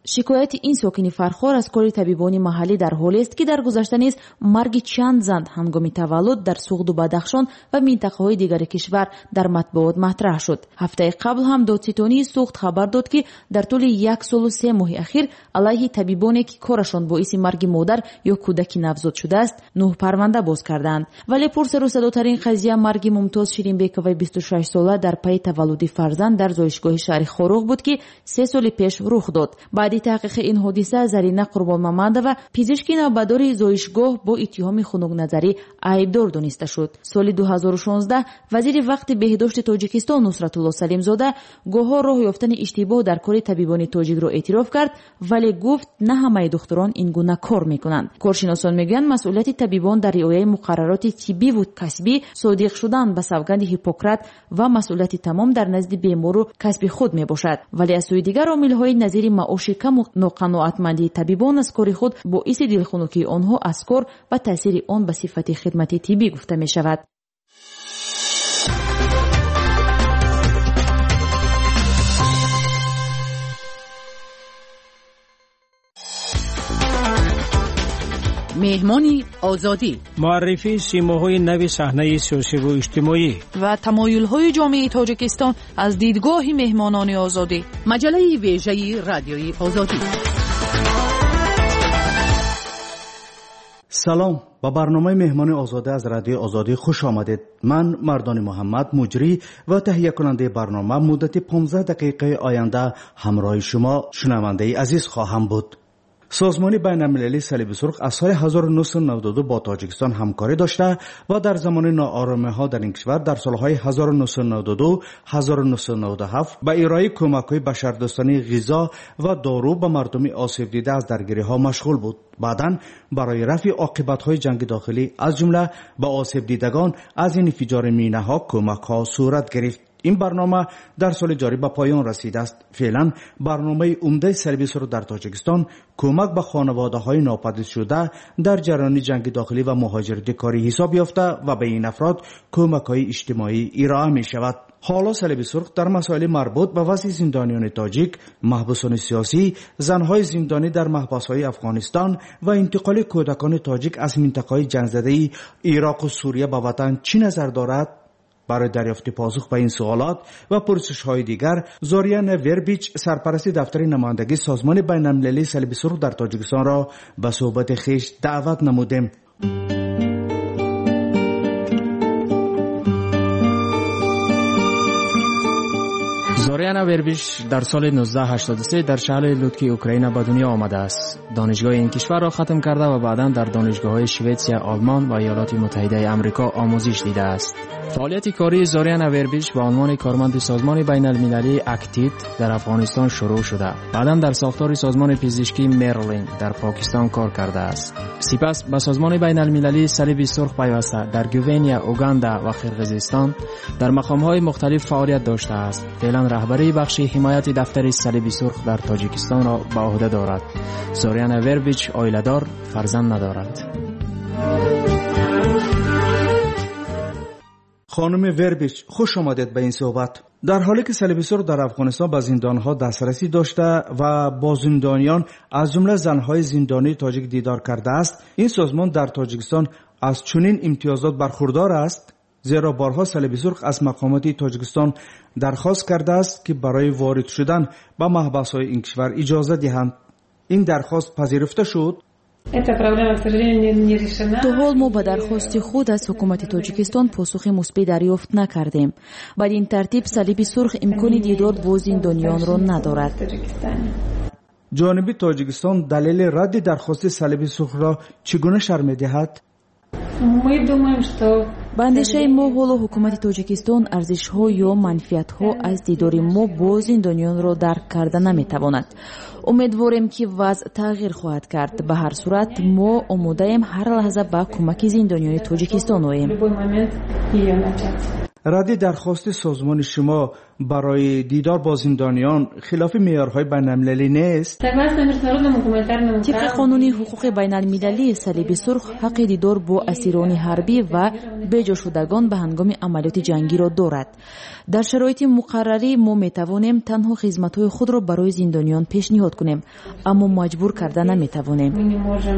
شکایت این ساکن فرخار از کار طبیبان محلی در حالی است که در گذشته نیز مرگ چند زن هنگام تولد در سوغد و بدخشان و منطقه‌های دیگر کشور در مطبوعات مطرح شد. هفته قبل هم دادستانی سوغد خبر داد که در طول یک سال و سه ماه اخیر علیه طبیبانی که کارشان باعث مرگ مادر یا کودک نوزاد شده است نه پرونده باز کردند. ولی پرسر و صداترین قضیه مرگ ممتاز شیرینبیکوی بیست و شش ساله در پی تولد فرزند در زایشگاه شهر خوروغ بود که سه سال پیش رخ داد. بعد تحقیق این حادثه زرینه قربانمامدова پزشکی نوبدار زایشگاه با اتهام خنک نظری عیبدار دانسته شد. سال دو هزار و شانزده وزیر وقت بهداشت تاجیکستان نصرت الله سلیمزاده گواه راه یافتن اشتباه در کار طبیبان تاجیک را اعتراف کرد، ولی گفت نه همه دکتران این گونه کار میکنند. کارشناسان میگویند مسئولیت طبیبان در رعایت مقررات طبی و کسبی، صادق شدن به سوگند هیپوکرات و مسئولیت تمام در نزد بیمار و کسب خود میباشد. ولی از سوی دیگر عامل‌های نظیر معاش کم و ناقناعتمندی طبیبان از کار خود باعث دلخنکی آنها از کار و تاثیر آن به صفت خدمت طبی گفته می شود. مهمانی آزادی، معرفی سیماهای نوی صحنه سیاسی و اجتماعی و تمایل‌های جامعه تاجیکستان از دیدگاه مهمانان آزادی. مجله ویژه رادیوی آزادی. سلام، با برنامه مهمان آزاده از رادیو آزادی خوش آمدید. من مردان محمد مجری و تهیه کننده برنامه مدت پانزده دقیقه آینده همراه شما شنونده عزیز خواهم بود. سازمان بین المللی صلیب سرخ از سال هزار و نهصد و نود و دو با تاجیکستان همکاری داشته و در زمان ناآرامی‌ها در این کشور در سالهای هزار و نهصد و نود و دو هزار و نهصد و نود و هفت به ارائه کمک‌های بشردوستانه غذا و دارو به مردم آسیب دیده از درگیری‌ها مشغول بود. بعداً برای رفع عاقبت‌های جنگ داخلی از جمله به آسیب دیدگان از انفجار مینه‌ها کمک‌ها صورت گرفت. این برنامه در سال جاری به پایان رسیده است. فعلا برنامه عمده صلیب سرخ در تاجیکستان کمک به خانواده‌های ناپدید شده در جریان جنگ داخلی و مهاجرت کاری حساب یافته و به این افراد کمک‌های اجتماعی ارائه می شود. حالا صلیب سرخ در مسائل مربوط به وضع زندانیان تاجیک، محبوسان سیاسی، زنهای زندانی در محبس‌های افغانستان و انتقال کودکان تاجیک از منطقه‌های جنگ‌زده عراق و سوریه به وطن چی نظر دارد؟ برای دریافت پاسخ به این سوالات و پرسش‌های دیگر زوریان وربیچ سرپرست دفتر نمایندگی سازمان بین المللی صلیب سرخ در تاجیکستان را به صحبت خویش دعوت نمودیم. زوریان وربیش در سال نوزده هشتاد و سه در شهر لودکی اوکراین به دنیا آمده است. دانشگاه این کشور را ختم کرده و بعداً در دانشگاه‌های شوئدیا، آلمان و ایالات متحده آمریکا آموزش دیده است. فعالیت کاری زوریان وربیش به عنوان کارمند سازمان بین المللی اکتید در افغانستان شروع شده. بعداً در ساختار سازمان پزشکی مرلین در پاکستان کار کرده است. سپس به سازمان بین المللی صلیب سرخ پیوسته در گوینیا، اوگاندا و قرقیزستان در مقام‌های مختلف فعالیت داشته است. فعلا رهبری بخش حمایت دفتر صلیب سرخ در تاجیکستان را به عهده دارد. زوریان وربیچ عائله‌دار، فرزند ندارد. خانم وربیچ خوش آمدید به این صحبت. در حالی که صلیب سرخ در افغانستان به زندانها دسترسی داشته و با زندانیان از جمله زنهای زندانی تاجیک دیدار کرده است، این سازمان در تاجیکستان از چنین امتیازات برخوردار است، زیرا بارها صلیب سرخ از مقامات تاجیکستان درخواست کرده است که برای وارد شدن به محبس‌های این کشور اجازه دهند. این درخواست پذیرفته شد. تا حال ما به درخواست خود از حکومت تاجیکستان پاسخ مثبت دریافت نکردیم. بر این ترتیب صلیب سرخ امکان دیدار با زندانیان را ندارد. جانب تاجیکستان دلیل رد درخواست صلیب سرخ را چگونه شرح می‌دهد؟ به اندیشه ما حالا حکومت تاجیکستان ارزش‌ها یا منفعت‌ها از دیدار ما با زندانیان را درک کرده نمی‌تواند. امیدواریم که وضع تغییر خواهد کرد. به هر صورت ما آماده ایم هر لحظه به کمک زندانیان تاجیکستان آییم. رد درخواست سازمان شما برای دیدار با زندانیان خلاف معیارهای بین‌المللی نیست؟ طبق قانون حقوق بین‌المللی صلیب سرخ حق دیدار با اسیران حربی و بجا شدگان به هنگام عملیات جنگی را دارد. در شرایط مقرری ما میتوانیم تنها خدمت‌های خود را برای زندانیان پیشنهاد کنیم، اما مجبور کرده نمیتوانیم.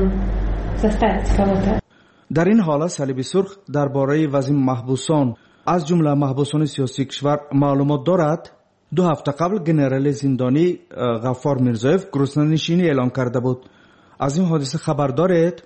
در این حالت صلیب سرخ درباره وضع محبوسان از جمله محبوسان سیاسی کشور معلومات دارد؟ دو هفته قبل گنرال زندانی غفار میرزایف گرسنه‌نشینی اعلام کرده بود. از این حادثه خبر دارید؟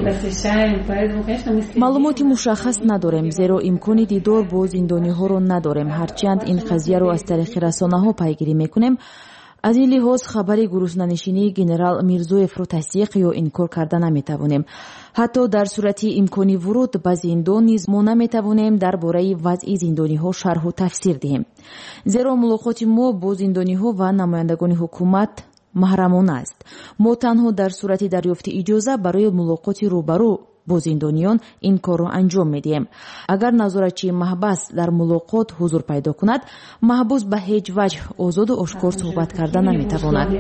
معلوماتی مشخص نداریم، زیرا امکان دیدار با زندانی ها را نداریم. هرچند این قضیه را از طریق رسانه ها پیگیری میکنیم، از این لحاظ خبری گرسنه‌نشینی گنرال میرزایف را تصدیق یا انکار کرده نمیتوانیم. حتی در صورت امکانی ورود به زندان نیز ما نمیتوانیم درباره وضع زندانی ها شرح و تفسیر دهیم، زیرا ملاقات ما با زندانی ها و نمایندگان حکومت محرمانه است. ما تنها در صورت دریافت اجازه برای ملاقات روبرو با زندانیان این کار را انجام میدیم. اگر نظارتچی محبس در ملاقات حضور پیدا کند، محبوس به هیچ وجه آزاد و آشکار صحبت کردن نمیتواند.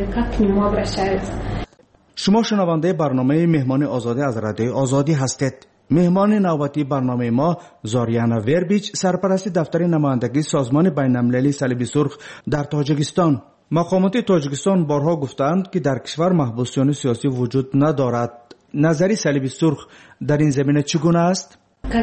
شما شنونده برنامه مهمان آزادی از رادیو آزادی هستید. مهمان نوبتی برنامه ما زاریانا وربیچ، سرپرست دفتر نمایندگی سازمان بین‌المللی صلیب سرخ در تاجیکستان. مقامات تاجیکستان بارها گفتند که در کشور محبوسان سیاسی وجود ندارد. نظری صلیب سرخ در این زمینه چگونه است؟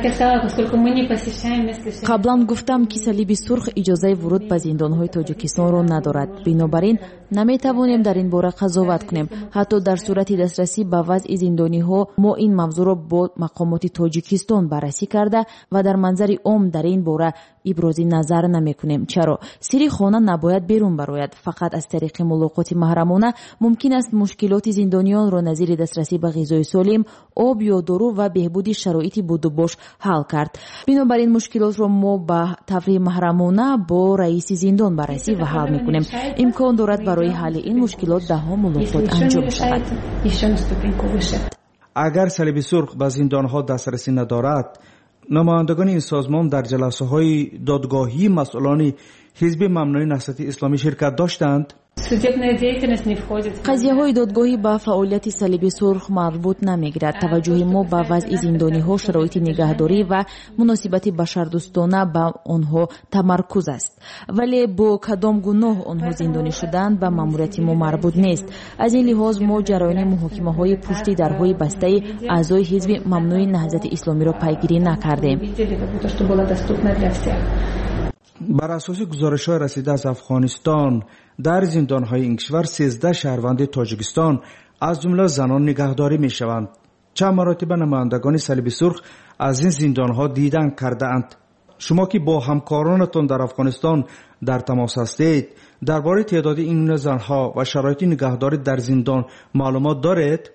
قبلا گفتم که صلیب سرخ اجازه ورود به زندانهای تاجیکستان را ندارد، بنابراین نمیتوانیم در این باره قضاوت کنیم. حتی در صورت دسترسی به وضع زندانی ها ما این موضوع را با مقامات تاجیکستان بررسی کرده و در منظر عام در این باره ابراز نظر نمی کنیم. چرا؟ سری خانه نباید بیرون براید. فقط از طریق ملاقات محرمانه ممکن است مشکلات زندانیان را نظیر دسترسی به غذای سالم، آب یا دارو و بهبود شرایط بود و باش حل کرد. بنابراین مشکلات را ما به طور محرمانه با رئیس زندان بررسی و حل می کنیم. امکان دارد برای حل این مشکلات ده ها ملاقات انجام شود. اگر صلیب سرخ به زندان ها دسترسی ندارد، نمایندگان این سازمان در جلسه های دادگاهی مسئولان حزب ممنوع نهضت اسلامی شرکت داشتند؟ قضیه های دادگاهی به فعالیت صلیب سرخ مربوط نمیگیرد. توجه ما به وضع زندانی ها، شرایط نگهداری و مناسبت بشردوستانه به آنها تمرکز است، ولی با کدام گناه آنها زندانی شدند به ماموریت ما مربوط نیست. از این لحاظ ما جریان محاکمه های پشت درهای بسته اعضای حزب ممنوع نهضت اسلامی را پیگیری نکردیم. بر اساس گزارش‌های رسیده از افغانستان، در زندان‌های این کشور سیزده شهروند تاجیکستان از جمله زنان نگهداری می‌شوند. چند مرتبه نمایندگان صلیب سرخ از این زندان‌ها دیدن کرده‌اند. شما که با همکارانتان در افغانستان در تماس هستید، درباره تعداد این زنها و شرایط نگهداری در زندان معلومات دارید؟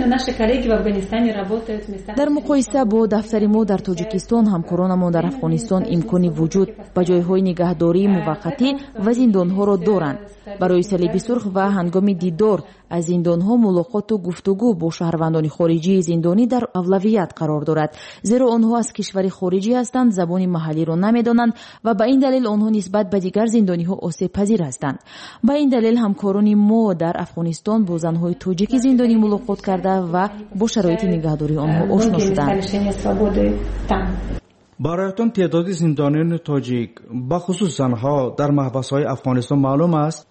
در مقایسه با دفتر ما در تاجیکستان، همکاران ما در افغانستان امکانی وجود به جایهای نگهداری موقتی و زندانها را دارند. برای صلیب سرخ و هنگام دیدار از زندانها ملاقات و گفتگو با شهروندان خارجی زندانی در اولویت قرار دارد، زیرا آنها از کشور خارجی هستند، زبان محلی را نمیدانند و به این دلیل آنها نسبت به دیگر زندانی‌ها آسیب پذیر هستند. به این دلیل همکاران ما در افغانستان با زنهای تاجیک زندانی ملاقات کرده و با شرایط نگهداری آنها آشنا شدند. برایتان تعداد زندانیان تاجیک به خصوص زنها در محبس‌های افغانستان معلوم است؟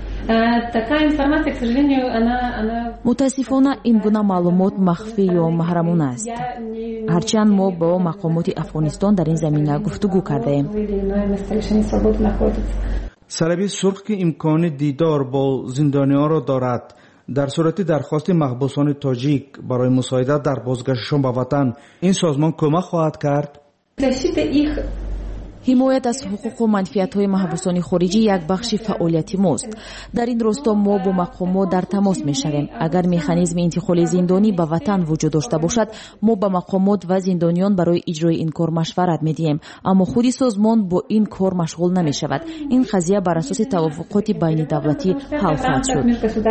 متاسفانه این گونه معلومات مخفی یا محرمانه است. هرچند ما با مقامات افغانستان در این زمینه گفتگو کرده ایم. صلیب سرخ که امکان دیدار با زندانیان را دارد، در صورت درخواست محبوسان تاجیک برای مساعدت در بازگشتشان به وطن، این سازمان کمک خواهد کرد؟ حمایت از حقوق و منفعت‌های محبوسان خارجی یک بخش فعالیت ماست. در این راستا ما با مقامات در تماس می‌شویم. اگر مکانیزم انتقال زندانی به وطن وجود داشته باشد، ما با مقامات و زندانیان برای اجرای این کار مشورت می‌دهیم، اما خودی سازمان با این کار مشغول نمی‌شود. این قضیه بر اساس توافقات بین دولتی حل خواهد شد.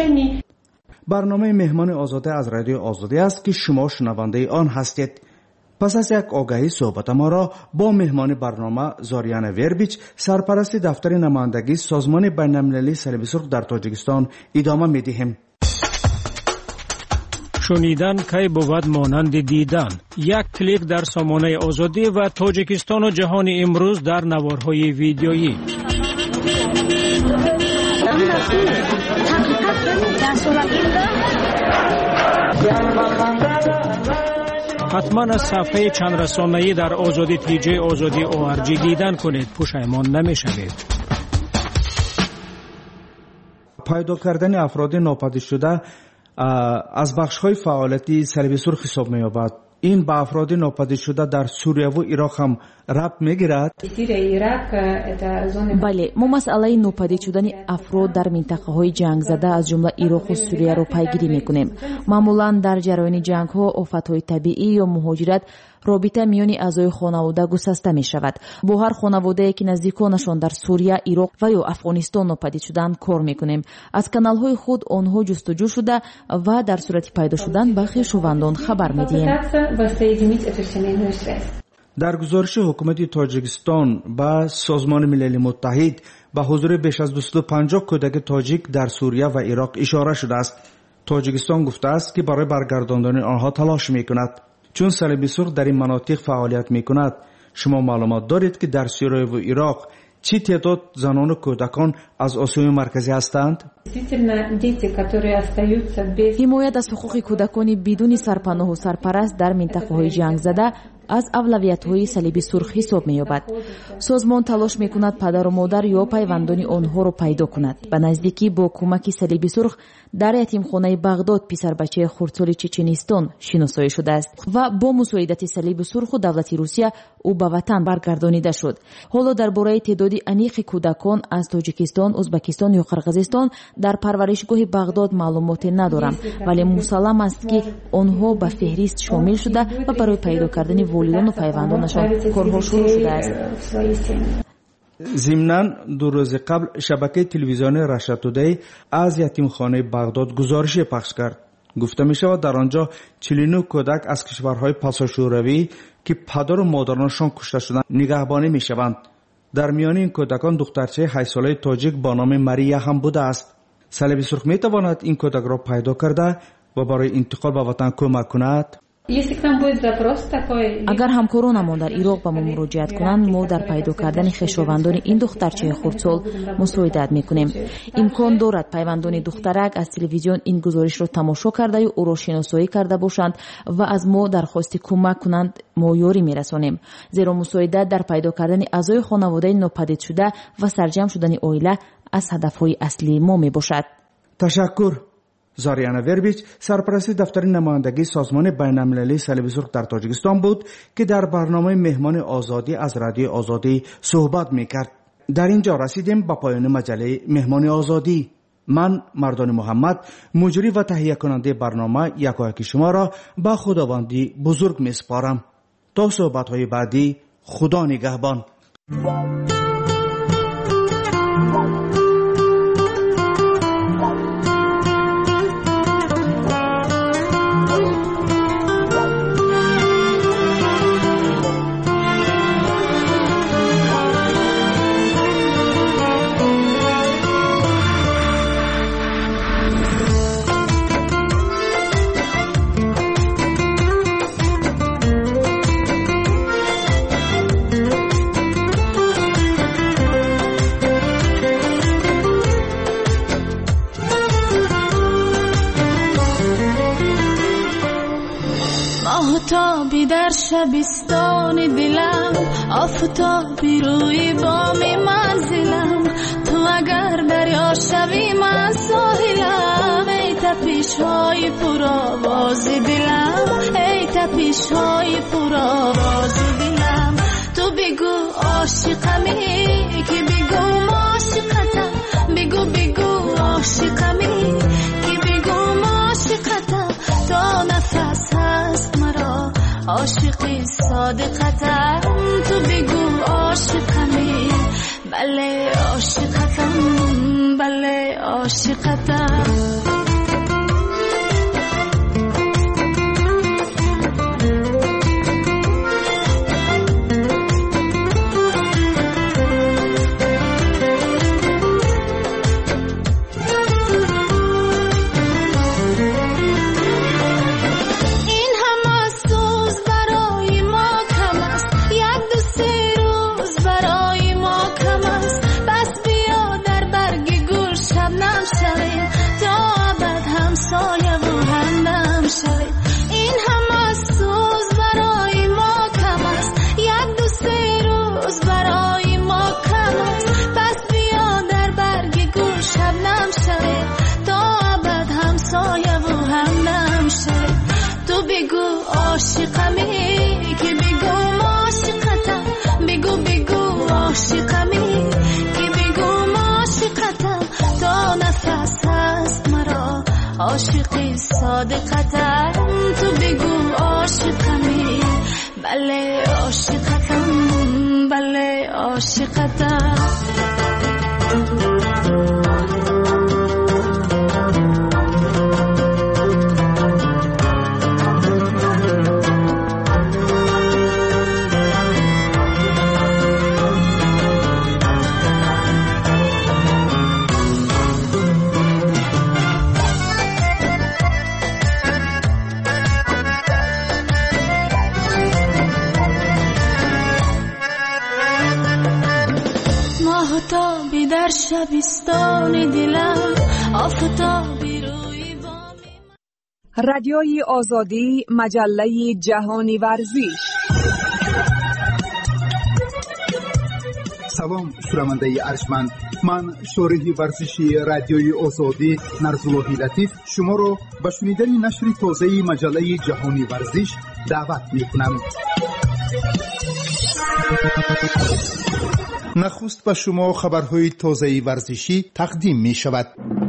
برنامه مهمان آزاده از رادیو آزادی است که شما شنونده آن هستید. پس از یک آگهی صحبت ما را با مهمان برنامه زاریانا وربیچ سرپرست دفتر نمایندگی سازمان بین‌المللی صلیب سرخ در تاجیکستان ادامه می‌دهیم. شنیدن کی بود مانند دیدن. یک کلیک در سامانه آزادی و تاجیکستان و جهان امروز در نوارهای ویدیویی. حتما از صفحه چند رسانه‌ای در آزادی تیجی آزادی او آر جی دیدن کنید، پشیمان نمی‌شوید. پیدا کردن افراد ناپدید شده از بخش‌های فعالیتی صلیب سرخ حساب می‌یابد. این با افراد ناپدید شده در سوریه و عراق هم ربط میگیرد؟ بله، ما مسئله ناپدید شدن افراد در منطقه‌های جنگ زده از جمله عراق و سوریه را پیگیری میکنیم. معمولاً در جریان جنگ‌ها، آفت‌های طبیعی یا مهاجرت رابطه میان اعضای خانواده گسسته می شود. با هر خانواده‌ای که نزدیکانشان در سوریه، عراق و یا افغانستان ناپدید شدند کار میکنیم. از کانال‌های خود آنها جستجو شده و در صورت پیدا شدن به خویشاوندان خبر میدهیم. در گزارش حکومت تاجیکستان با سازمان ملل متحد به حضور بیش از دویست و پنجاه کودک تاجیک در سوریه و عراق اشاره شده است. تاجیکستان گفته است که برای برگرداندن آنها تلاش میکند. چون صلیب سرخ در این مناطق فعالیت میکند، شما معلومات دارید که در سوریه و عراق چی تعداد زنان و کودکان از آسیای مرکزی هستند؟ حمایت از حقوق کودکان بدون سرپناه و سرپرست در منطقه‌های جنگ زده از اولویت‌های صلیب سرخ حساب می‌یابد. سازمان تلاش می‌کند پدر و مادر یا پیوندان آنها را پیدا کند. به نزدیکی با کمک صلیب سرخ در یتیمخانه بغداد پسر بچه خردسال چچنستان شناسایی شده است و با مساعدت صلیب سرخ و دولت روسیه او به وطن برگردانیده شد. حالا درباره تعداد انیق کودکان از تاجیکستان، ازبکستان یا قرقیزستان در پرورشگاه بغداد معلوماتی ندارم، ولی مسلم است که آنها به فهرست شامل شده و برای پیدا کردن والدان و پیوندانشان کارها شروع شده است. ضمناً دو روز قبل شبکه تلویزیونی رشا تودی از یتیمخانه بغداد گزارش پخش کرد. گفته می شود در آنجا چهل و نه کودک از کشورهای پاساژوروی که پدر و مادرانشان کشته شدند نگهبانی می شوند. در میان این کودکان دخترچه هشت ساله تاجیک با نام ماریا هم بوده است. صلیب سرخ می تواند این کودک را پیدا کرده و برای انتقال به وطن کمک کند؟ اگر همکارانمان در عراق به ما مراجعت کنند، ما در پیدا کردن خویشاوندان این دخترچه خردسال مساعدت میکنیم. امکان دارد پیوندان دخترک از تلویزیون این گزارش را تماشا کرده یا او را شناسایی کرده باشند و از ما درخواست کمک کنند، ما یاری میرسانیم. زیرا مساعدت در پیدا کردن اعضای خانواده ناپدید شده و سرجم شدن عائله از هدفهای اصلی ما میباشد. تشکر. زاریانا وربیچ سرپرست دفتر نمایندگی سازمان بین‌المللی صلیب سرخ در تاجیکستان بود که در برنامه مهمان آزادی از رادیو آزادی صحبت میکرد. در اینجا رسیدیم به پایان مجله مهمان آزادی. من مردان محمد مجری و تهیه کننده برنامه یکایک شما را به خداوندی بزرگ میسپارم. تا صحبت‌های بعدی، خدا نگهبان. آفتابی در شبستان دلم، آفتابی روی بام منزلم، تو اگر دریا شوی من ساحلم. ای تپش های پرآواز دلم، ای تپش های پرآواز دلم، تو بگو عاشقمی که بگو عاشقتم، بگو بگو عاشقمی که بگو عاشقتم، تا نفس هست مرا عاشقی صادقتم، تو بگو عاشقمی، بله عاشقتم، بله عاشقتم. بگو عاشقمی که بگو عاشقتم بگو بگو عاشقمی که بگو عاشقتم تا نفس هست مرا عاشقی صادقتم تو بگو عاشقمی بله عاشقتم بله عاشقتم آفتابی در شبستان دلم آفتابی روی بام. رادیوی آزادی، مجله جهانی ورزش. سلام شنونده ارجمند، من شارح ورزشی رادیوی آزادی نرزاللهی لطیف شما را به شنیدن نشر تازه مجله جهانی ورزش دعوت می‌کنم. نخست به شما خبرهای تازه ورزشی تقدیم می شود.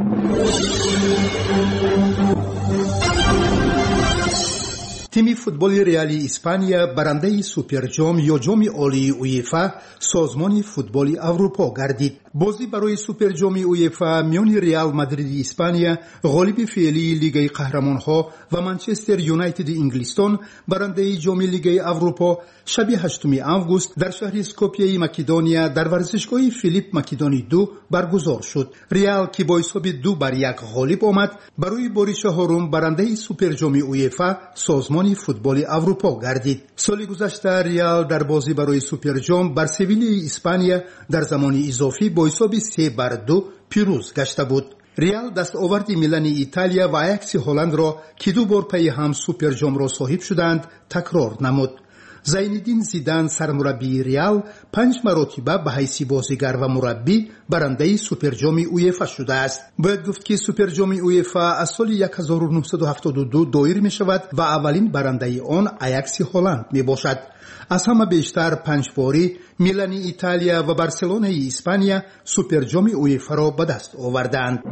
تیم فوتبال ریالی اسپانیا برنده سوپر جام یا جام عالی اویفا سازمان فوتبال اروپا گردید. بازی برای سوپر جام اویفا میان ریال مادرید اسپانیا غالب فعلی لیگ قهرمانها و منچستر یونایتد انگلستان برنده جام لیگ اروپا شب هشتم آگوست در شهر اسکوپیه مکدونیا در ورزشگاه فیلیپ مکدونی دو برگزار شد. ریال که با حساب دو بر یک غالب آمد برای بار چهارم برنده سوپر جام اویفا سازمان فوتبال اروپا گردید. سال گذشته ریال در بازی برای سوپر جام بر سویل اسپانیا در زمان اضافی با حساب سه بر دو پیروز گشته بود. ریال دستاورد میلان ایتالیا و آیاکس هلند را که دو بار پی هم سوپر جام را صاحب شدند تکرار نمود. زینالدین زیدان سرمربی ریال پنج مرتبه به حیث بازیگر و مربی برنده سوپر جام اویفا شده است. باید گفت که سوپر جام اویفا از سال هزار و نهصد و هفتاد و دو دایر می شود و اولین برنده آن آیاکس هلند می باشد. از همه بیشتر پنج باری میلان ایتالیا و بارسلونا اسپانیا سوپر جام اویفا را به دست آوردند.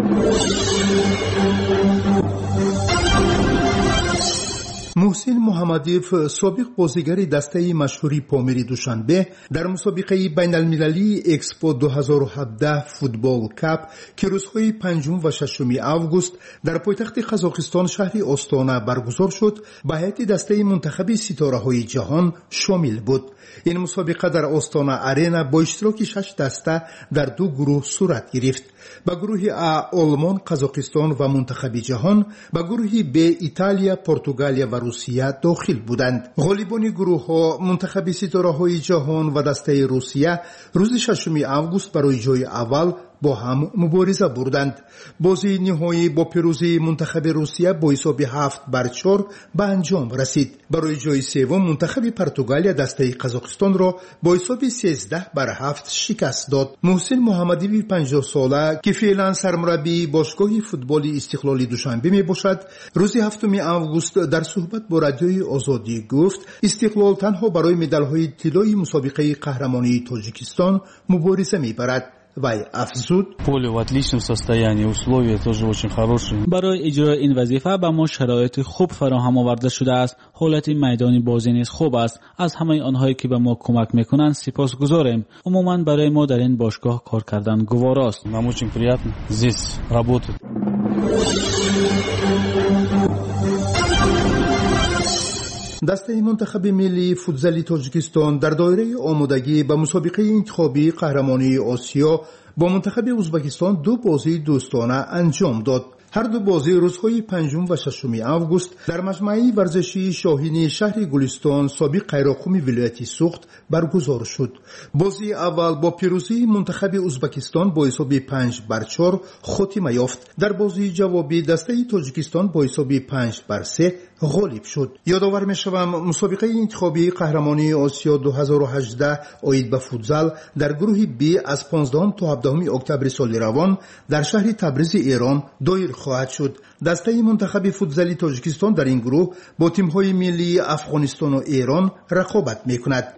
محسن محمدیف سابق بازیگر دسته مشهوری پامیر دوشنبه در مسابقه بین المللی اکسپو دو هزار و هفده فوتبال کاپ که روزهای پنجم و ششم آگوست در پایتخت قزاقستان شهر آستانه برگزار شد به هیئت دسته منتخب ستاره‌های جهان شامل بود. این مسابقه در آستانه آرینا با اشتراک شش دسته در دو گروه صورت گرفت. به گروه A آلمان، قزاقستان و منتخب جهان، به گروه B ایتالیا، پرتغال و روسیه داخل بودند. غالبان گروه ها منتخب ستاره‌های جهان و دسته روسیه روز ششم آگوست برای جای اول با هم مبارزه بردند. بازی نهایی با پیروزی منتخب روسیه با حساب هفت بر چهار به انجام رسید. برای جای سوم منتخب پرتغال دسته قزاقستان را با حساب سیزده بر هفت شکست داد. محسن محمدی پنجاه ساله که فعلا سرمربی باشگاه فوتبال استقلال دوشنبه می باشد روز هفتم آگوست در صحبت با رادیوی آزادی گفت استقلال تنها برای مدال‌های طلایی مسابقه قهرمانی تاجیکستان مبارزه می‌برد. وای افزود поле в отличном состоянии, условия тоже очень хорошие. برای اجرای این وظیفه به ما شرایط خوب فراهم آورده شده است. حالت میدانی بازی نیز خوب است. از همه آنهایی که به ما کمک میکنند سپاسگزاریم. عموما برای ما در این باشگاه کار کردن گواراست. нам очень приятно здесь работать. دسته منتخب ملی فوتزال تاجیکستان در دایره آمادگی به مسابقه انتخابی قهرمانی آسیا با منتخب ازبکستان دو بازی دوستانه انجام داد. هر دو بازی روزهای پنجم و ششم آگوست در مجمع ورزشی شاهین شهر گلستان سابق قیراقوم ولایت سوخت برگزار شد. بازی اول با پیروزی منتخب ازبکستان با حساب پنج بر چهار خاتمه یافت. در بازی جوابی دسته تاجیکستان با حساب پنج بر سه غالب شد. یادآور می‌شوم مسابقه انتخابی قهرمانی آسیا دو هزار و هجده اید به فوتزال در گروه بی از پانزدهم تا هفدهم اکتبر سال روان در شهر تبریز ایران دایر خواهد شد. دسته منتخب فوتزالی تاجیکستان در این گروه با تیم‌های ملی افغانستان و ایران رقابت می‌کند.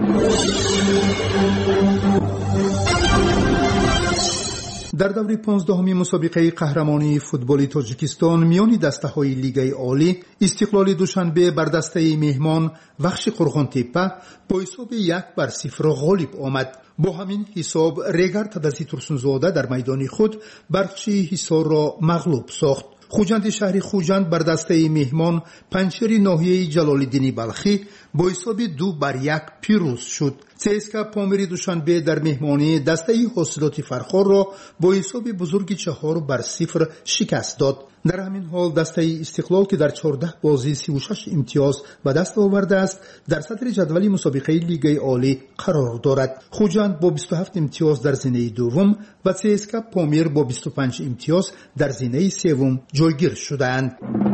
در دور پانزدهمی مسابقه قهرمانی فوتبال تاجیکستان میان دسته‌های لیگ عالی استقلال دوشنبه بر دسته مهمان وخش قرغان‌تپه با حساب یک بر صفر غالب آمد. با همین حساب ریگر تدسی ترسونزاده در میدان خود برچی حصار را مغلوب ساخت. خوجند شهر خوجند بر دسته مهمان پنچر ناحیه جلال‌الدین بلخی با حساب دو بر یک پیروز شد. سیسکا پامری دوشنبه در مهمانی دسته حاصلات فرخار را با حساب بزرگی چهار بر صفر شکست داد. در همین حال دسته استقلال که در چهارده بازی سی و شش امتیاز به دست آورده است در صدر جدول مسابقه لیگ عالی قرار دارد. خوجند با بیست و هفت امتیاز در زینه دوم و سیسکا پامیر با بیست و پنج امتیاز در زینه سوم جایگیر شدند.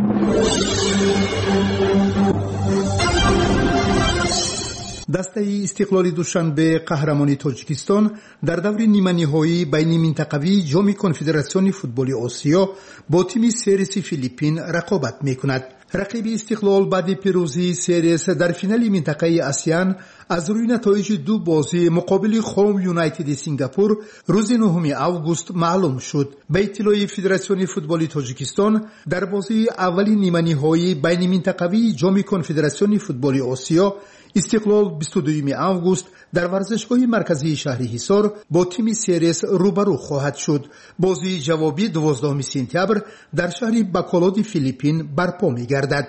دسته استقلال دوشنبه قهرمانی تاجیکستان در دور نیمه نهایی بین منطقوی جام کنفدراسیون فوتبال آسیا با تیم سیرس فیلیپین رقابت می‌کند. رقیب استقلال بعد پیروزی سیرس در فینال منطقه آسیان از روی نتایج دو بازی مقابل خروم یونایتد سنگاپور روز نهم آگوست معلوم شد. به اطلاع فدراسیون فوتبال تاجیکستان در بازی اولی نیمه نهایی بین منطقوی جام کنفدراسیون فوتبال آسیا استقلال بیست و دوم آگوست در ورزشگاه مرکزی شهر حصار با تیم سیرس روبرو خواهد شد. بازی جوابی دوازدهم سپتامبر در شهر باکالاد فیلیپین برپا می‌گردد.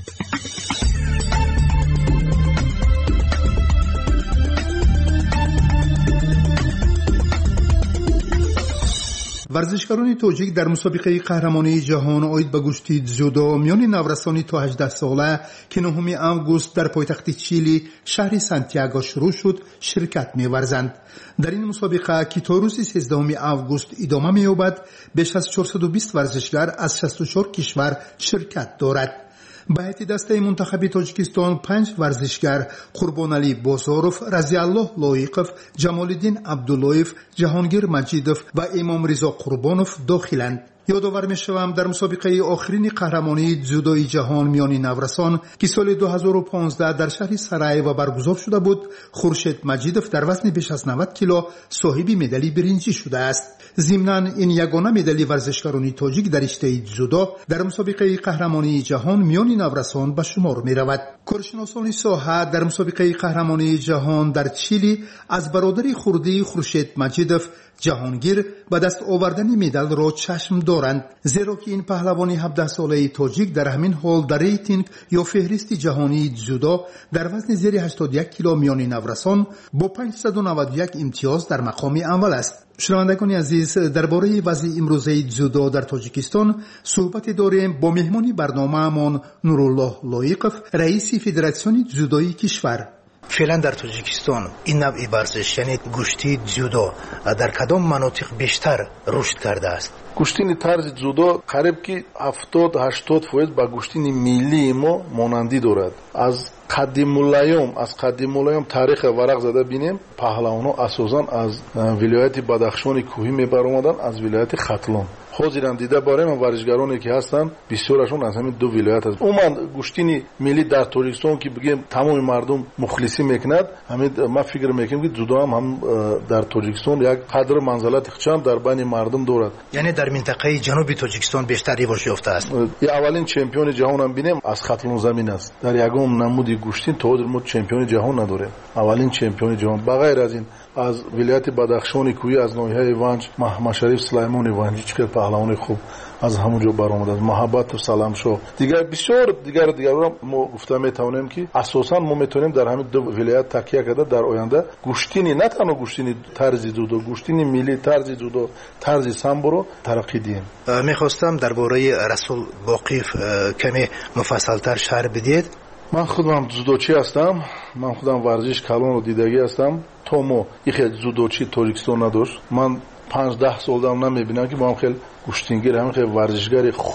ورزشکاران تاجیک در مسابقه قهرمانی جهان آید به گشتی дзюдо میان نورسانی تا هجده ساله که نهم آگوست در پایتخت چیلی شهر سانتیاگو شروع شد شرکت می‌ورزند. در این مسابقه که تا روز سیزدهم آگوست ادامه می‌یابد بیش از چهارصد و بیست ورزشکار از شصت و چهار کشور شرکت دارد. به هیئت دسته منتخب تاجیکستان پنج ورزشکار قربانعلی بازاروف، رضی الله لایقов، جمالالدین عبداللهیف، جهانگیر مجیدوف و امام رضا قربانوف داخلند. یادآور می‌شوم در مسابقه آخرین قهرمانی дзюдоی جهان میان نورسان که سال دو هزار و پانزده در شهر سرایو برگزار شده بود، خورشید مجیدوف در وزن بیش از نود کیلو صاحب مدال برنجی شده است. ضمناً این یگانه مدال ورزشکاران تاجیک در رشته дзюдо در مسابقه قهرمانی جهان میان نورسان به شمار می‌رود. کارشناسان ساحه در مسابقه قهرمانی جهان در چیلی از برادر خردی خورشید مجیدوف جهانگیر به دست آوردن مدال را چشم دارند، زیرا که این پهلوان هفده ساله تاجیک در همین حال در ریتینگ یا فهرست جهانی дзюдо در وزن زیر هشتاد و یک کیلو میان نورسان با پانصد و نود و یک امتیاز در مقام اول است. شنوندگان عزیز، درباره وضع امروزه дзюдо در تاجیکستان صحبت داریم با مهمان برنامه‌مان نورالله لایقов، رئیس فدراسیون дзюдоی کشور. فعلا در تاجیکستان این نوع ورزش یعنی گشتی дзюдо در کدام مناطق بیشتر رشد کرده است؟ گشتین طرز дзюдо قریب که هفتاد هشتاد درصد با گشتین ملی ما مانندی دارد. از قدیم الایام از قدیم الایام تاریخ ورق زده بینیم پهلوان‌ها اساساً از ولایت بدخشان کوهی میبرآمدن، از ولایت ختلان. حاضرن دیده باریم ورزشکارانی که هستن بسیارشون از همین دو ولایت است. عموما گشتین ملی در تاجیکستان که بگیم تمام مردم مخلصی میکند، همین ما فکر میکنیم که дзюдо هم, هم در تاجیکستان یک قدر منزلت خچم در بین مردم دارد. یعنی در منطقه جنوبی تاجیکستان بیشتر رواج یافته است. اولین چمپیون جهان هم بینیم از ختلان زمین است. در یگام نمودی گشتین تا حاضر ما چمپیون جهان نداریم. اولین چمپیون جهان بغیر از این از ولایت بدخشان کوهی از ناحیه ونج محمد شریف سلیمان ونجی چقدر پهلوان خوب از همونجا برآمد، از محبت و سلام شو دیگر بسیار دیگر دیگر ما گفته میتونیم که اساسا ما میتونیم در همین دو ولایت تکیه کرده در آینده گشتینی نه تنها گشتینی طرز дзюдо، گشتینی ملی طرز дзюдо، طرز سامبو رو ترقی دیم. میخواستم درباره رسول باقیف کمی مفصل‌تر شرح بدید. من خودم дзюдоچی هستم، من خودم ورزش کلان و دیدگی هستم. تو ما این خیلی дзюдоچی تاجیکستان نداشت. من پنج ده سال دارم نمیبینم که با هم خیلی گشتینگیر، همین خیلی ورزشگری خوب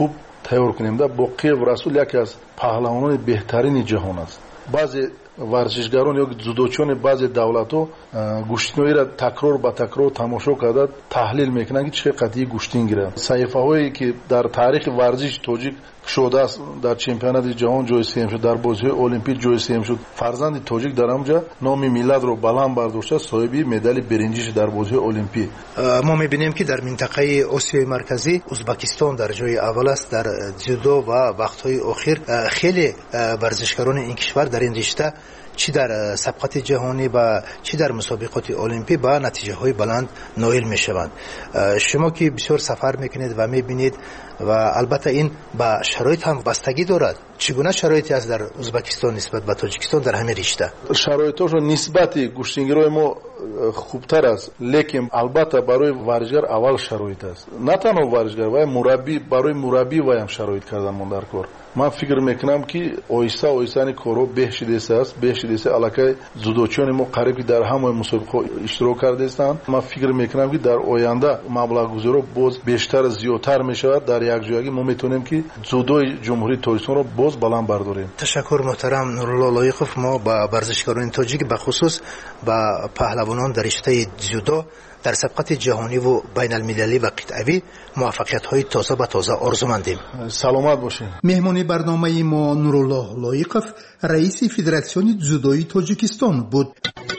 тайёр кунем. Да Боқиев Расул яке аз паҳлавонони беҳтарини ҷаҳон аст. баъзе варзишгарон ё дзюдочони баъзе давлатҳо гӯштиноиро такрор ба такрор тамошо карда таҳлил мекунанд ки чӣ қадри гӯштин гиранд. саҳифаҳое ки дар таърихи варзиши тоҷик шудааст, дар чемпионати ҷаҳон ҷои сеюм шуд, дар бозиҳои олимпик ҷои сеюм шуд. фарзанди тоҷик дар ҳамҷа номи миллатро баланд бардошта соҳиби медали беринҷи дар бозиҳои олимпик. мо мебинем ки дар минтақаи осиёи марказӣ узбекистон дар ҷои аввал аст дар дзюдо ва вақтҳои охир. хеле варзишгарони ин кишвар дар ин ришта чӣ дар сабқати ҷаҳонӣ ва чӣ дар мусобиқоти олимпӣ ба натиҷаҳои баланд ноил мешаванд. шумо ки бисёр сафар мекунед ва мебинед ва албатта ин ба шароит ҳам бастагӣ дорад. чӣ гуна шароите аст дар узбекистон нисбат ба тоҷикистон дар ҳамин ришта? шароитҳошо нисбати гӯштингирои мо хубтар аст, лекин албатта барои варзишгар аввал шароит аст. На танҳо варзишгар, вай мураббӣ, барои мураббӣ ваям шароит карданмон дар кор. ман фикр мекунам ки оҳиста оҳистани корҳо беҳ шидеста аст. беҳ шидеста аллакай дзюдочони мо қариб ки дар ҳамаи мусобиқаҳо иштирок кардаистанд. ман фикр мекунам ки дар оянда маблағгузориҳо боз бештар зиёдтар мешавад. дар якҷоягӣ мо метавонем ки дзюдои ҷумҳурии тоҷикистонро боз баланд бардорем. ташаккур муҳтарам Нурулло Лоиқов. мо ба варзишгарони тоҷик бахусус ба паҳлавонон дар риштаи дзюдо дар сабқати ҷаҳониву байналмилалӣ ва қитъавӣ муваффақиятҳои тоза ба тоза орзумандем. саломат бошед. меҳмони барномаи мо Нурулло Лоиқов, раиси Федератсиони дзюдои Тоҷикистон буд.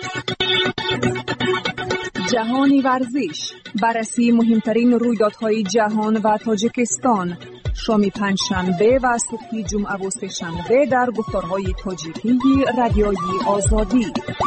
ҷаҳони варзиш, барраси муҳимтарин рӯйдодҳои ҷаҳон ва Тоҷикистон. шоми панҷшанбе ва субҳи ҷумъаву сешанбе дар гуфторҳои тоҷикии радиои Озодӣ.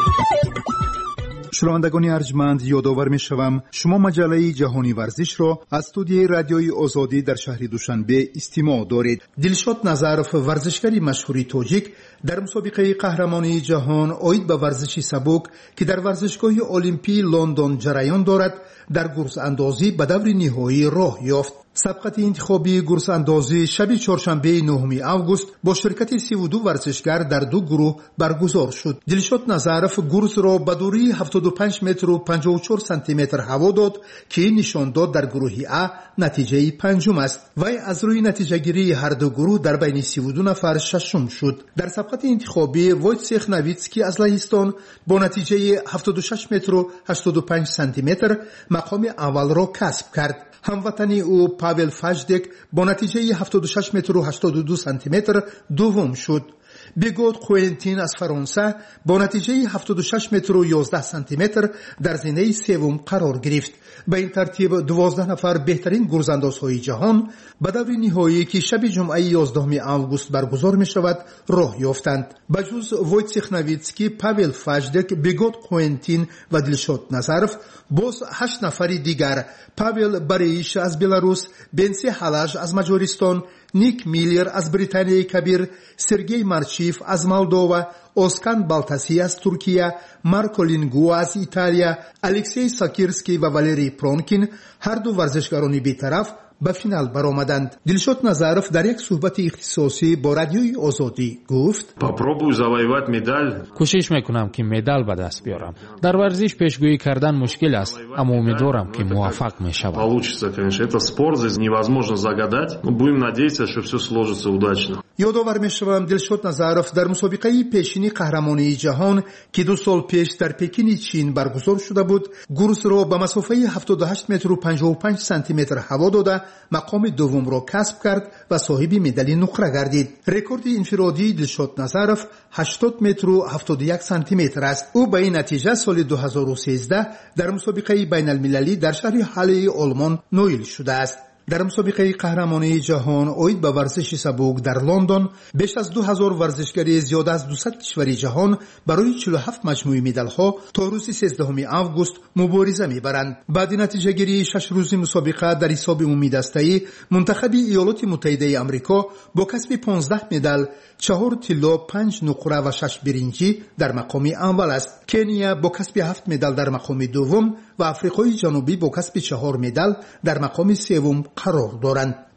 шунавандагони арҷманд, ёдовар мешавам шумо маҷаллаи ҷаҳони варзишро аз студияи радиои Озодӣ дар шаҳри Душанбе истимоъ доред. Дилшод Назаров, варзишгари машҳури тоҷик, дар мусобиқаи қаҳрамонии ҷаҳон оид ба варзиши сабук ки дар варзишгоҳи олимпии Лондон ҷараён дорад, дар гурзандозӣ ба даври ниҳоӣ роҳ ёфт. сабқати интихобии гурзандозӣ шаби чоршанбеи нӯҳуми август бо ширкати сиву ду варзишгар дар ду гурӯҳ баргузор шуд. Дилшод Назаров гурзро ба дурии ҳафтоду панҷ метру панҷоҳу чор сантиметр ҳаво дод ки нишон дод дар гурӯҳи А натиҷаи панҷум аст. вай аз рӯи натиҷагирии ҳарду гурӯҳ дар байни сиву ду нафар шашум шуд. дар сабқати интихобӣ Войцех Новицкий аз Лаҳистон бо натиҷаи ҳафтоду шаш метру ҳаштоду панҷ сантиметр мақоми аввалро касб кард. ҳамватани ӯ Павел Фаждек бо натиҷаи ҳафтоду шаш метру ҳаштоду ду сантиметр дуввум шуд. Бигот Қуентин аз Фаронса бо натиҷаи ҳафтоду шаш метру ёздаҳ сантиметр дар зинаи севум қарор гирифт. ба ин тартиб дувоздаҳ нафар беҳтарин гурзандозҳои ҷаҳон ба даври ниҳоӣ ки шаби ҷумъаи ёздаҳуми август баргузор мешавад роҳ ёфтанд. ба ҷуз Войцех Новицкий, Павел Фаждек, Бигот Қуентин ва Дилшод Назаров боз ҳашт нафари дигар Павел Бареиш аз Беларус, Бенси Халаж аз Маҷористон, Ник Миллер аз Британияи Кабир, Сергей Марчиев аз Молдова, Оскан Балтаси аз Туркия, Марко Лингу аз Италия, Алексей Сакирский ва Валерий Пронкин ҳар ду варзишгарони бетараф ба финал баромаданд. Дилшод Назаров дар як суҳбати ихтисосӣ бо радиои Озодӣ гуфт: попробую завоевать медаль. кӯшиш мекунам ки медал ба даст биёрам. дар варзиш пешгӯӣ кардан мушкил аст, аммо умедворам ки муваффақ мешавам. Получится, конечно, это спорт, здесь невозможно загадать, но будем надеяться, что все сложится удачно. ёдовар мешавам Дилшод Назаров дар мусобиқаи пешини қаҳрамонии ҷаҳон ки ду сол пеш дар Пекини Чин баргузор шуда буд, гурзро ба масофаи ҳафтоду ҳашт метру панҷоҳу панҷ сантиметр ҳаво дода мақоми дуввумро касб кард ва соҳиби медали нуқра гардид. рекорди инфиродии Дилшод Назаров ҳаштод метру ҳафтоду як сантиметр аст. ӯ ба ин натиҷа соли дуҳазору сездах дар мусобиқаи байналмилалӣ дар шаҳри Ҳаллеи Олмон ноил шудааст. дар мусобиқаи қаҳрамонии ҷаҳон оид ба варзиши сабук дар Лондон беш аз ду ҳазор варзишгари зиёда аз дусад кишвари ҷаҳон барои чилу ҳафт маҷмӯи медалҳо то рӯзи сездаҳуми август мубориза мебаранд. баъди натиҷагирии шаш рӯзи мусобиқа дар ҳисоби умумидастаӣ, мунтахаби Иёлоти Муттаҳидаи Амрико бо касби понздаҳ медал, чаҳор тилло, панҷ нуқра ва шаш биринҷӣ дар мақоми аввал аст. Кения бо касби ҳафт медал дар мақоми дуввум ва Африқои Ҷанубӣ бо касби чаҳор медал дар мақоми севум қарор доранд.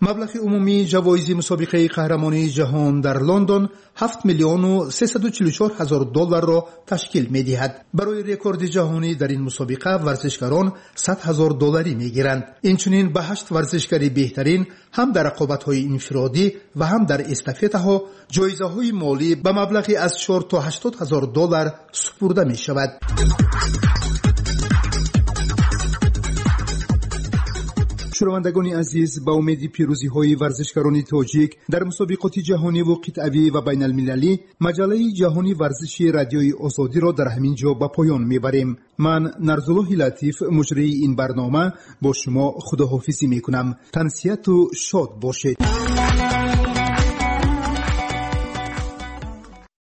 مبلغ عمومی جوایز مسابقه قهرمانی جهان در لندن هفت میلیون و سیصد و چهل و چهار هزار دلار را تشکیل می‌دهد. برای رکورد جهانی در این مسابقه ورزشکاران صد هزار دلاری می‌گیرند. اینچنین به هشت ورزشکاری بهترین هم در رقابت‌های انفرادی و هم در استافетه‌ها جایزه‌های مالی به مبلغی از چهار تا هشتاد هزار دلار سپرده می‌شود. شنوندگان عزیز، با امید پیروزی های ورزشکاران تاجیک در مسابقات جهانی و قطعی و بین المللی، مجله جهانی ورزشی رادیوی آزادی را در همین جا به پایان میبریم. من نرزالله لطیف مجری این برنامه با شما خداحافظی میکنم. تنسیت و شاد باشید.